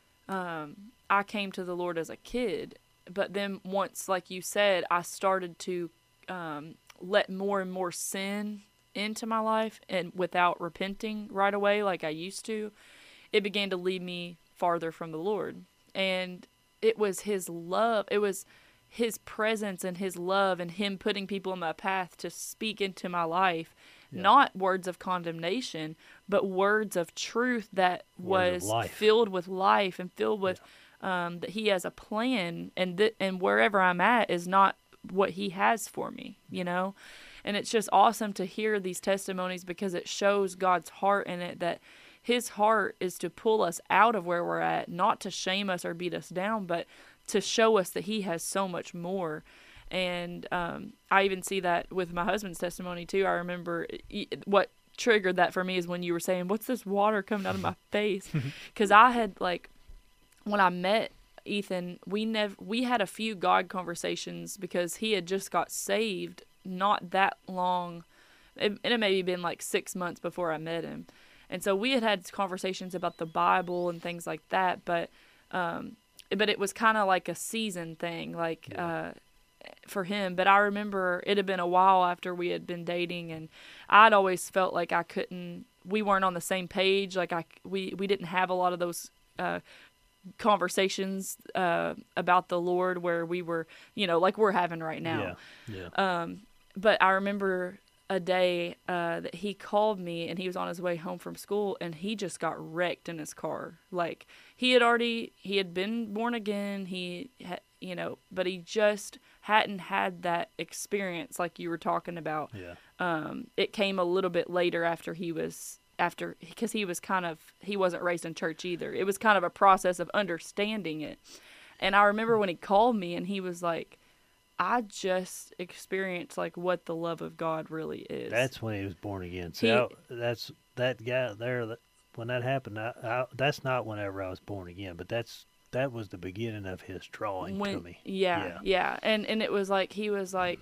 um, I came to the Lord as a kid, but then once, like you said, I started to um, let more and more sin into my life, and without repenting right away like I used to, it began to lead me farther from the Lord. And it was his love, it was his presence and his love and him putting people in my path to speak into my life. Yeah. Not words of condemnation, but words of truth that Words of was life. filled with life and filled with um, that he has a plan, and th- and wherever I'm at is not what he has for me, you know. And it's just awesome to hear these testimonies because it shows God's heart in it, that his heart is to pull us out of where we're at, not to shame us or beat us down, but to show us that he has so much more. And um, I even see that with my husband's testimony too. I remember y- what triggered that for me is when you were saying, "What's this water coming out of my face?" Because I had, like, when I met Ethan, we never we had a few God conversations because he had just got saved not that long. It, it had maybe been like six months before I met him, and so we had had conversations about the Bible and things like that. But um, but it was kind of like a season thing, like. Uh, for him. But I remember it had been a while after we had been dating, and I'd always felt like I couldn't, we weren't on the same page. Like I, we, we didn't have a lot of those, uh, conversations, uh, about the Lord where we were, you know, like we're having right now. Yeah. Yeah. Um, but I remember a day, uh, that he called me and he was on his way home from school and he just got wrecked in his car. Like he had already, he had been born again. He had, you know, but he just hadn't had that experience like you were talking about. Yeah. Um, it came a little bit later after he was, after, because he was kind of, he wasn't raised in church either. It was kind of a process of understanding it. And I remember when he called me and he was like, I just experienced like what the love of God really is. That's when he was born again. See, He- I, that's that guy there. That, when that happened, I, I, that's not whenever I was born again, but that's that was the beginning of his drawing when, to me. Yeah, Yeah. yeah, and and it was like he was like,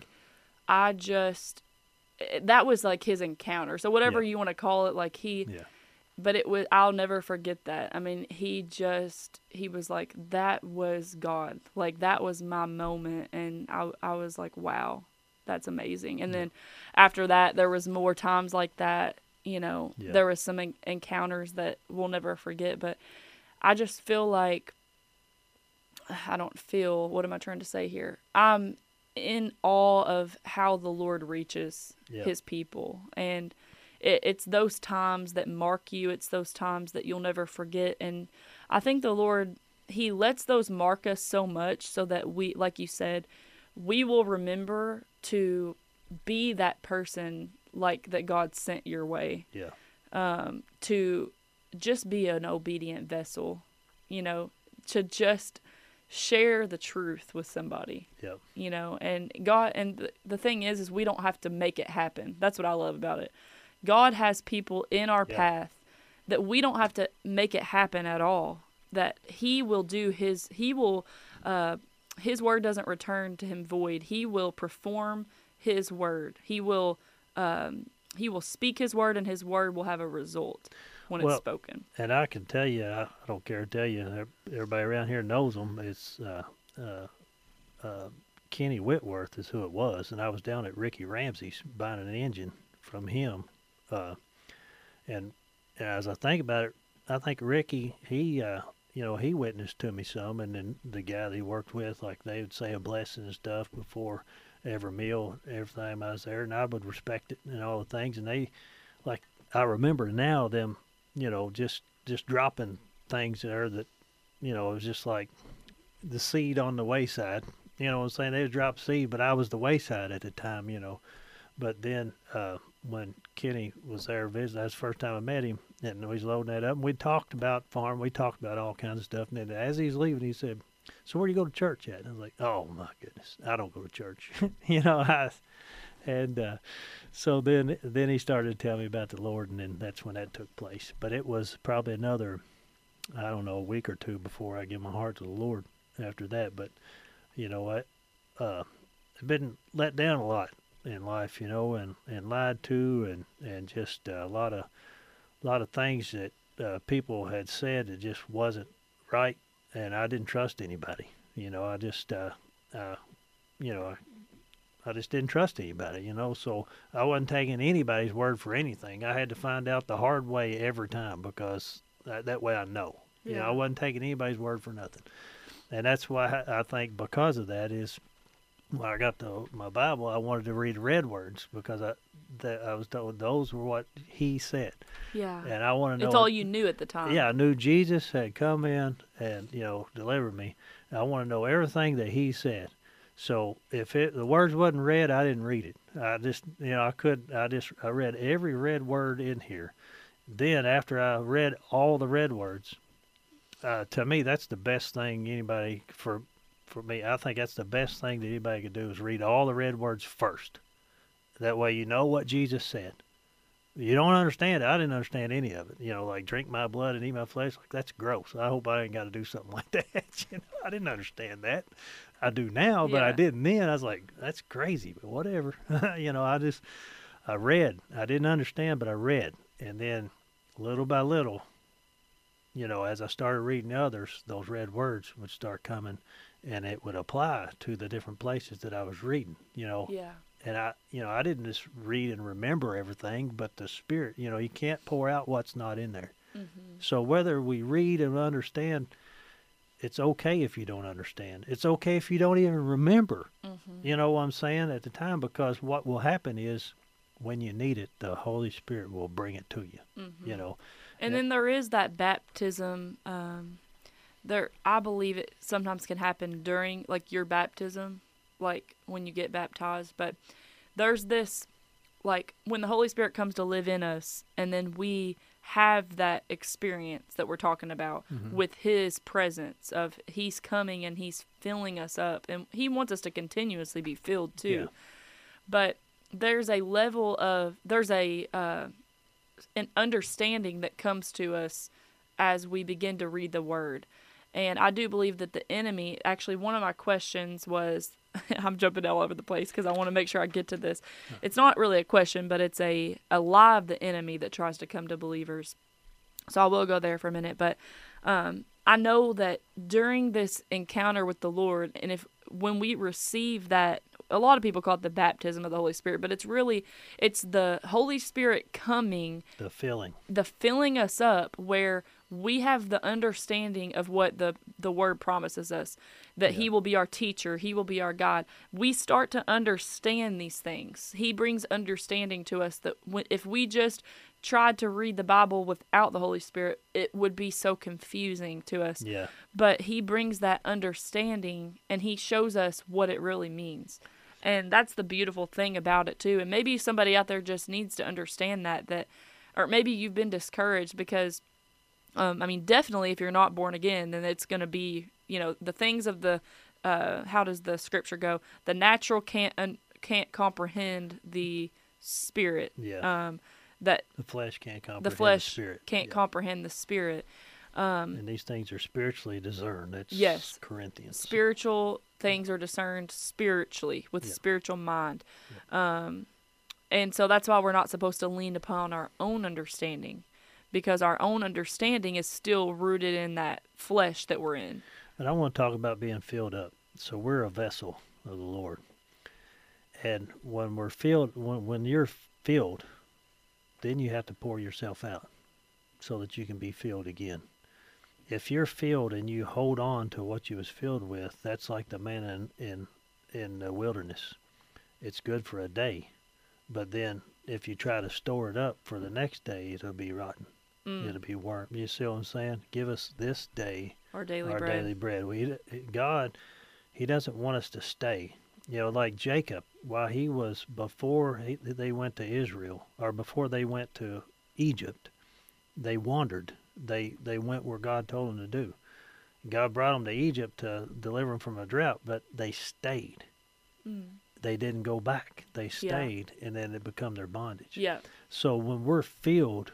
I just, that was like his encounter. So whatever Yeah. you want to call it, like he, Yeah. but it was, I'll never forget that. I mean, he just, he was like, that was God. Like that was my moment, and I I was like, wow, that's amazing. And Yeah. then after that, there was more times like that. You know, Yeah. there was some en- encounters that we'll never forget. But I just feel like, I don't feel, what am I trying to say here? I'm in awe of how the Lord reaches Yeah. his people. And it, it's those times that mark you. It's those times that you'll never forget. And I think the Lord, he lets those mark us so much so that we, like you said, we will remember to be that person like that God sent your way. Yeah. Um, to just be an obedient vessel, you know, to just share the truth with somebody. Yep. You know, and God, and the, the thing is, is we don't have to make it happen. That's what I love about it. God has people in our Yeah. path that we don't have to make it happen at all. That he will do his, he will, uh, his word doesn't return to him void. He will perform his word. He will, um, he will speak his word, and his word will have a result when Well, it's spoken. And I can tell you, I, I don't care to tell you, everybody around here knows him. It's uh, uh, uh, Kenny Whitworth is who it was, and I was down at Ricky Ramsey's buying an engine from him. Uh, and as I think about it, I think Ricky, he, uh, you know, he witnessed to me some, and then the guy that he worked with, like they would say a blessing and stuff before every meal, every time I was there, and I would respect it and all the things. And they, like, I remember now them, you know, just just dropping things there that, you know, it was just like the seed on the wayside. You know what I'm saying? They would drop seed, but I was the wayside at the time, you know. But then uh, when Kenny was there visiting, that's the first time I met him, and we was loading that up, and we talked about farm, we talked about all kinds of stuff. And then as he was leaving, he said, "So where do you go to church at?" And I was like, "Oh my goodness, I don't go to church." you know, I, and uh, so then then he started to tell me about the Lord, and then that's when that took place. But it was probably another, I don't know, a week or two before I give my heart to the Lord after that. But you know what, uh, I've been let down a lot in life, you know, and, and lied to, and and just uh, a lot of a lot of things that uh, people had said that just wasn't right, and I didn't trust anybody. You know, I just, uh, uh, you know, I, I just didn't trust anybody. You know, so I wasn't taking anybody's word for anything. I had to find out the hard way every time, because that, that way I know. You know, I Yeah. wasn't taking anybody's word for nothing, and that's why I think because of that is. When I got to my Bible, I wanted to read the red words, because I that I was told those were what he said, Yeah. and I want to know. It's all you knew at the time. Yeah, I knew Jesus had come in and, you know, delivered me. I want to know everything that he said. So if it, the words wasn't read, I didn't read it. I just, you know, I could. I just I read every red word in here. Then after I read all the red words, uh, to me that's the best thing anybody for. For me, I think that's the best thing that anybody could do is read all the red words first. That way you know what Jesus said. You don't understand it. I didn't understand any of it. You know, like drink my blood and eat my flesh. Like, that's gross. I hope I ain't got to do something like that. You know, I didn't understand that. I do now, but I Yeah. didn't then. I was like, that's crazy, but whatever. you know, I just, I read. I didn't understand, but I read. And then little by little, you know, as I started reading others, those red words would start coming, and it would apply to the different places that I was reading, you know. Yeah. And I, you know, I didn't just read and remember everything, but the Spirit, you know, you can't pour out what's not in there. Mm-hmm. So whether we read and understand, it's okay if you don't understand. It's okay if you don't even remember, Mm-hmm. you know what I'm saying, at the time, because what will happen is when you need it, the Holy Spirit will bring it to you, Mm-hmm. you know. And Yeah. then there is that baptism. Um, there, I believe it sometimes can happen during, like, your baptism, like when you get baptized. But there's this, like, when the Holy Spirit comes to live in us, and then we have that experience that we're talking about Mhm. with His presence of He's coming and He's filling us up, and He wants us to continuously be filled too. Yeah. But there's a level of there's a uh, an understanding that comes to us as we begin to read the Word. And I do believe that the enemy, actually, one of my questions was, I'm jumping all over the place because I want to make sure I get to this. It's not really a question, but it's a, a lie of the enemy that tries to come to believers. So I will go there for a minute. But um, I know that during this encounter with the Lord, and if when we receive that, a lot of people call it the baptism of the Holy Spirit, but it's really, it's the Holy Spirit coming, The filling. the filling us up, where we have the understanding of what the, the word promises us, that Yeah. he will be our teacher, he will be our God. We start to understand these things. He brings understanding to us that when, if we just tried to read the Bible without the Holy Spirit, it would be so confusing to us. Yeah. But he brings that understanding, and he shows us what it really means. And that's the beautiful thing about it too. And maybe somebody out there just needs to understand that, that, or maybe you've been discouraged because, um, I mean, definitely if you're not born again, then it's going to be, you know, the things of the, uh, how does the scripture go? The natural can't, un- can't comprehend the spirit. Yeah. Um, that The flesh can't comprehend the flesh spirit. can't Yeah. comprehend the spirit. Um, And these things are spiritually discerned. That's Yes. Corinthians. spiritual things are discerned spiritually with Yeah. spiritual mind. Um, and so that's why we're not supposed to lean upon our own understanding, because our own understanding is still rooted in that flesh that we're in. And I want to talk about being filled up. So we're a vessel of the Lord. And when we're filled, when, when you're filled, then you have to pour yourself out so that you can be filled again. If you're filled and you hold on to what you was filled with, that's like the manna in, in, in the wilderness. It's good for a day, but then if you try to store it up for the next day, it'll be rotten. Mm. It'll be worm. You see what I'm saying? Give us this day Our daily our bread. daily bread. We, God, He doesn't want us to stay. You know, like Jacob, while he was, before he, they went to Israel, or before they went to Egypt, they wandered. They they went where God told them to do. God brought them to Egypt to deliver them from a drought, but they stayed. Mm. They didn't go back. They Yeah. stayed, and then it become their bondage. Yeah. So when we're filled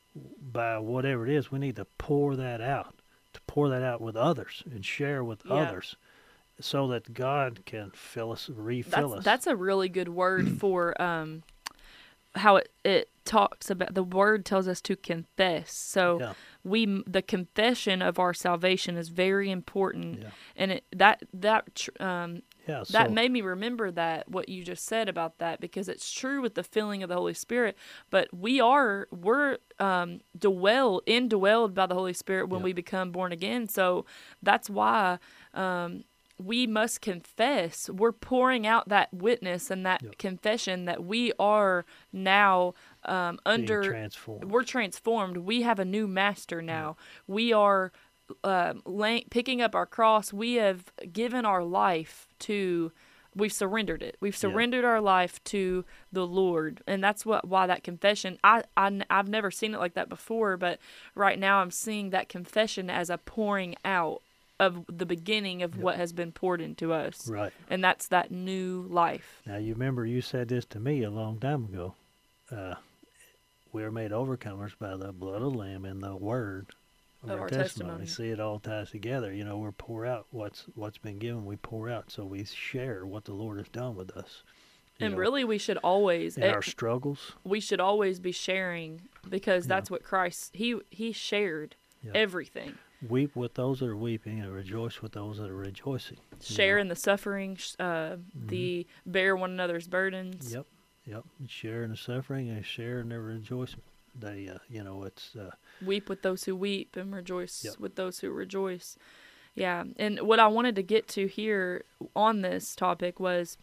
by whatever it is, we need to pour that out, to pour that out with others and share with Yeah. others, so that God can fill us, refill That's us. that's a really good word for um, how it, it talks about, the word tells us to confess. So Yeah. we the confession of our salvation is very important, Yeah. and it that that tr- um, Yeah, that so, made me remember that, what you just said about that, because it's true with the filling of the Holy Spirit. But we are we're um, dwelled indwelled by the Holy Spirit when Yep. we become born again. So that's why. Um, we must confess. We're pouring out that witness and that Yep. confession that we are now um, being under. transformed. We're transformed. We have a new master now. We are uh, lay, picking up our cross. We have given our life to. We've surrendered it. We've Yeah. surrendered our life to the Lord, and that's what why that confession. I, I I've never seen it like that before, but right now I'm seeing that confession as a pouring out of the beginning of Yep. what has been poured into us. Right. And that's that new life. Now, you remember you said this to me a long time ago. Uh, we are made overcomers by the blood of the Lamb and the word of, Of our, our testimony. testimony. See, it all ties together. You know, we pour out what's what's been given. We pour out, so we share what the Lord has done with us. You And know, really we should always in eh, our struggles. we should always be sharing, because Yeah. that's what Christ he he shared Yeah. everything. Weep with those that are weeping and rejoice with those that are rejoicing. you Share know. in the suffering, sh- uh, the bear one another's burdens. Yep, yep. Share in the suffering and share in their rejoicing. They, uh, you know, it's uh, Weep with those who weep and rejoice Yep. with those who rejoice. Yeah. And what I wanted to get to here on this topic was,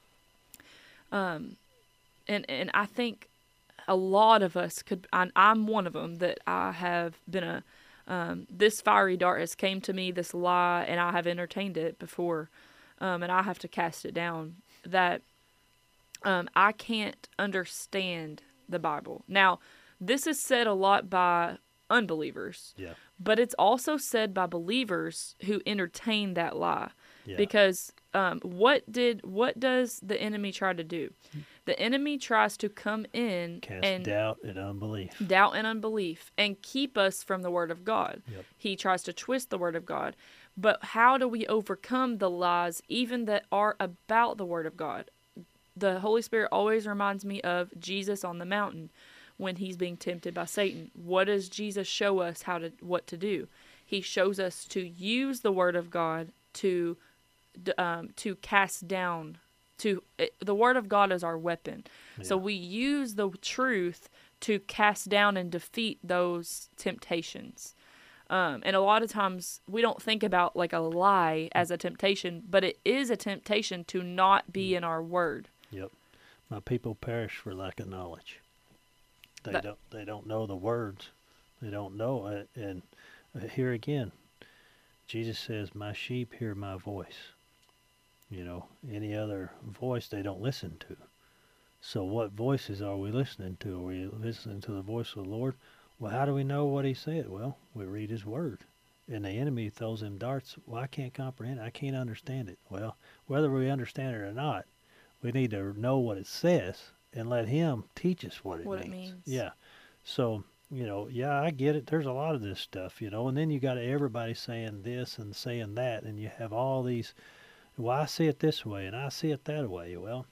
um, and, and I think a lot of us could, I, I'm one of them, that I have been a, um, this fiery dart has came to me, this lie, and I have entertained it before, um, and I have to cast it down, that um, I can't understand the Bible. Now, this is said a lot by unbelievers, yeah, but it's also said by believers who entertain that lie. yeah, Because um, what did what does the enemy try to do? The enemy tries to come in cast and doubt and unbelief. doubt and unbelief and keep us from the word of God. Yep. He tries to twist the word of God. But how do we overcome the lies even that are about the word of God? The Holy Spirit always reminds me of Jesus on the mountain when he's being tempted by Satan. What does Jesus show us how to what to do? He shows us to use the word of God to um, to cast down. To it, the word of God is our weapon. So Yeah. we use the truth to cast down and defeat those temptations. Um, and a lot of times we don't think about like a lie as a temptation, but it is a temptation to not be in our word. Yep. My people perish for lack of knowledge. They That- don't. They don't know the words. They don't know it. And uh, here again, Jesus says, "My sheep hear my voice." You know, any other voice they don't listen to. So, what voices are we listening to? Are we listening to the voice of the Lord? Well, how do we know what He said? Well, we read His Word. And the enemy throws them darts. Well, I can't comprehend it. I can't understand it. Well, whether we understand it or not, we need to know what it says and let Him teach us what it What it means. means. Yeah. So, you know, yeah, I get it. There's a lot of this stuff, you know, and then you got everybody saying this and saying that, and you have all these, well, I see it this way and I see it that way. Well,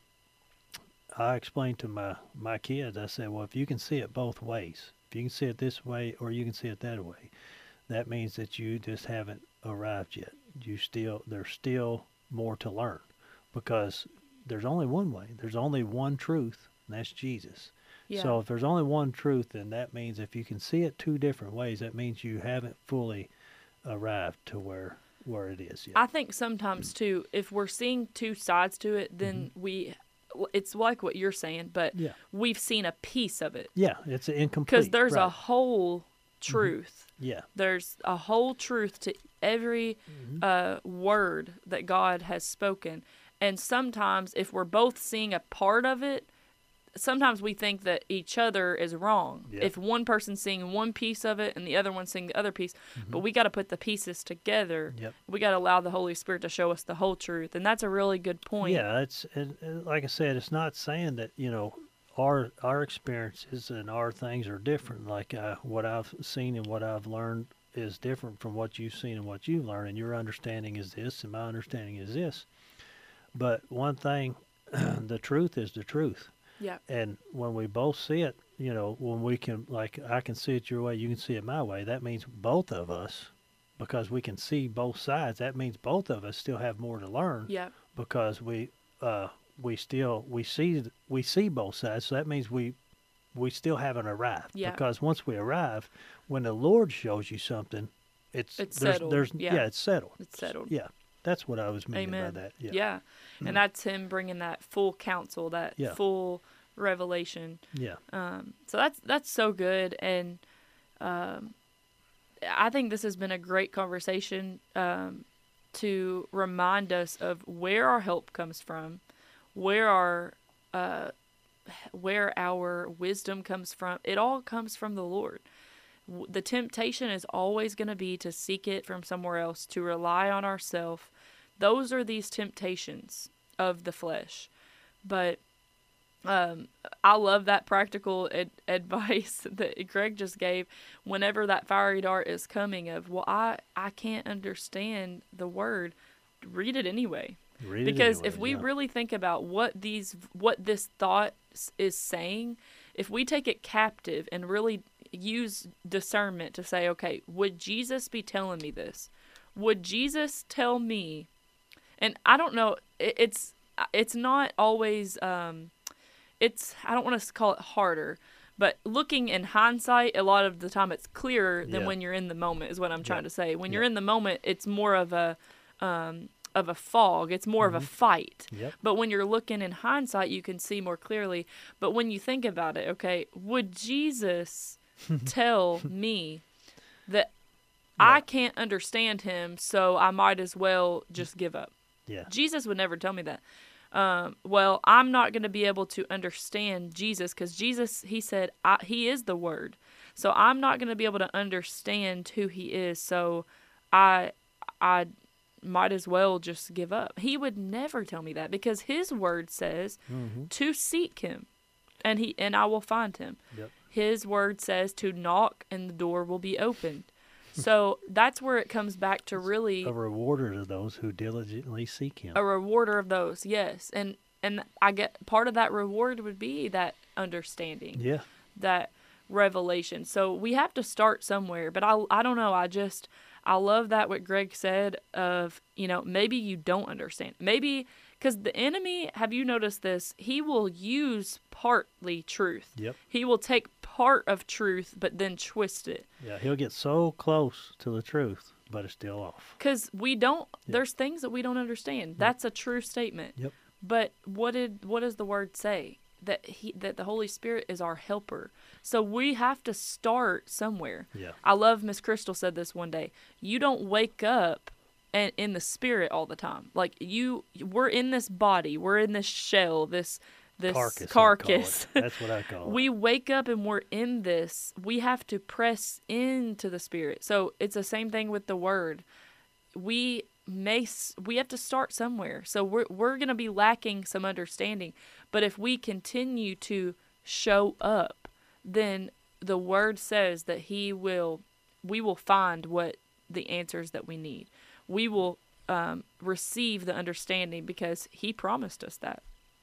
I explained to my, my kids, I said, well, if you can see it both ways, if you can see it this way or you can see it that way, that means that you just haven't arrived yet. You still, there's still more to learn, because there's only one way. There's only one truth, and that's Jesus. Yeah. So if there's only one truth, then that means if you can see it two different ways, that means you haven't fully arrived to where where it is yet. I think sometimes too, if we're seeing two sides to it, then we, it's like what you're saying, but Yeah. we've seen a piece of it. Yeah, it's incomplete. Because there's a right. whole truth. Yeah. There's a whole truth to every Mm-hmm. uh, word that God has spoken. And sometimes if we're both seeing a part of it, sometimes we think that each other is wrong. Yeah. If one person's seeing one piece of it and the other one's seeing the other piece, but we got to put the pieces together. Mm-hmm. Yep. We got to allow the Holy Spirit to show us the whole truth. And that's a really good point. Yeah, it's and, and like I said, it's not saying that, you know, our our experiences and our things are different. Like uh, what I've seen and what I've learned is different from what you've seen and what you've learned, and your understanding is this and my understanding is this. But one thing, the truth is the truth. Yeah. And when we both see it, you know, when we can, like, I can see it your way, you can see it my way, that means both of us, because we can see both sides, that means both of us still have more to learn. Yeah. Because we, uh, we still, we see, we see both sides, so that means we, we still haven't arrived. Yeah. Because once we arrive, when the Lord shows you something, it's, It's there's, settled, there's, yeah. yeah, it's settled. It's settled. Yeah. That's what I was meaning Amen. by that. Yeah. Yeah. And that's him bringing that full counsel, that Yeah. full revelation. Yeah. Um, so that's that's so good, and um, I think this has been a great conversation um, to remind us of where our help comes from, where our uh, where our wisdom comes from. It all comes from the Lord. W- The temptation is always going to be to seek it from somewhere else, to rely on ourselves. Those are these temptations of the flesh. But um, I love that practical ad- advice that Greg just gave. Whenever that fiery dart is coming of, well, I, I can't understand the word, read it anyway. Read it Because anyway, if we yeah. really think about what these, what this thought s- is saying, if we take it captive and really use discernment to say, okay, would Jesus be telling me this? Would Jesus tell me? And I don't know, it, it's it's not always, um, it's, I don't want to call it harder, but looking in hindsight, a lot of the time it's clearer than Yeah. when you're in the moment is what I'm trying Yeah. to say. When Yeah. you're in the moment, it's more of a, um, of a fog. It's more of a fight. Yep. But when you're looking in hindsight, you can see more clearly. But when you think about it, okay, would Jesus tell me that I Yeah. can't understand him, so I might as well just give up? Yeah. Jesus would never tell me that. Um, well, I'm not going to be able to understand Jesus because Jesus, he said, I, he is the Word. So I'm not going to be able to understand who he is. So I, I might as well just give up. He would never tell me that because his word says Mm-hmm. to seek him, and he and I will find him. Yep. His word says to knock, and the door will be opened. So that's where it comes back to really A rewarder to those who diligently seek Him. a rewarder of those, yes. And and I get part of that reward would be that understanding, Yeah. that revelation. So we have to start somewhere. But I I don't know. I just I love that what Greg said of, you know, maybe you don't understand. Maybe because the enemy, have you noticed this? He will use partly truth. Yep. He will take part of truth, but then twist it. Yeah, he'll get so close to the truth, but it's still off. Because we don't, Yeah. there's things that we don't understand. That's a true statement. Yep. But what did what does the word say? That he that the Holy Spirit is our helper. So we have to start somewhere. Yeah. I love Miss Crystal said this one day. You don't wake up and in the spirit all the time. Like you, we're in this body, we're in this shell, this this Carcass. I carcass. call it. That's what I call it. We wake up and we're in this. We have to press into the spirit. So it's the same thing with the word. We may s- we have to start somewhere. So we're we're gonna be lacking some understanding. But if we continue to show up, then the word says that he will, we will find what the answers that we need. We will um, receive the understanding because he promised us that.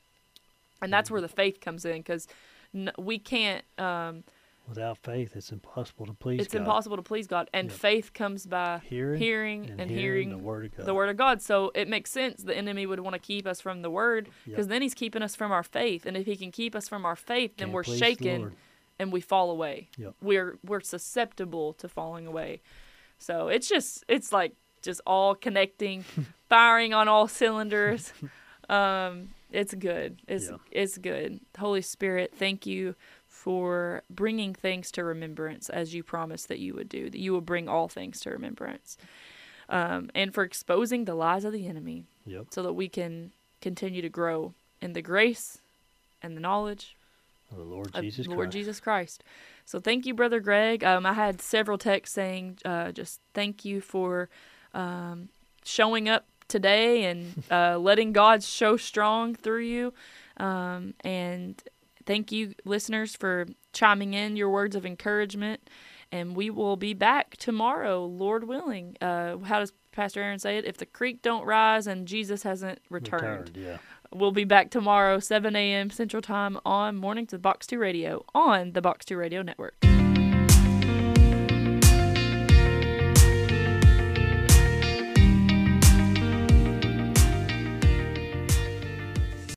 And that's where the faith comes in, because n- we can't, um, Without faith, it's impossible to please it's God. impossible to please God. And Yep. faith comes by Hearing, hearing and and, hearing hearing, the word of God. the word of God. So it makes sense the enemy would want to keep us from the word, because Yep. then he's keeping us from our faith. And if he can keep us from our faith, then Can't we're please the shaken Lord. and we fall away. Yep. We're we're susceptible to falling away. So it's just it's like just all connecting, firing on all cylinders. Um, it's good. It's Yeah. it's good. Holy Spirit, thank you for bringing things to remembrance as you promised that you would do. That you will bring all things to remembrance, um, and for exposing the lies of the enemy, Yep. so that we can continue to grow in the grace and the knowledge Of the Lord of Jesus Lord Christ. Jesus Christ. So thank you, Brother Greg. Um, I had several texts saying uh, just thank you for um, showing up today and uh, letting God show strong through you. Um, and thank you, listeners, for chiming in your words of encouragement. And we will be back tomorrow, Lord willing. Uh, how does Pastor Aaron say it? If the creek don't rise and Jesus hasn't returned. Returned, yeah. We'll be back tomorrow, seven a.m. Central Time on Mornings with Box two Radio on the Box two Radio Network.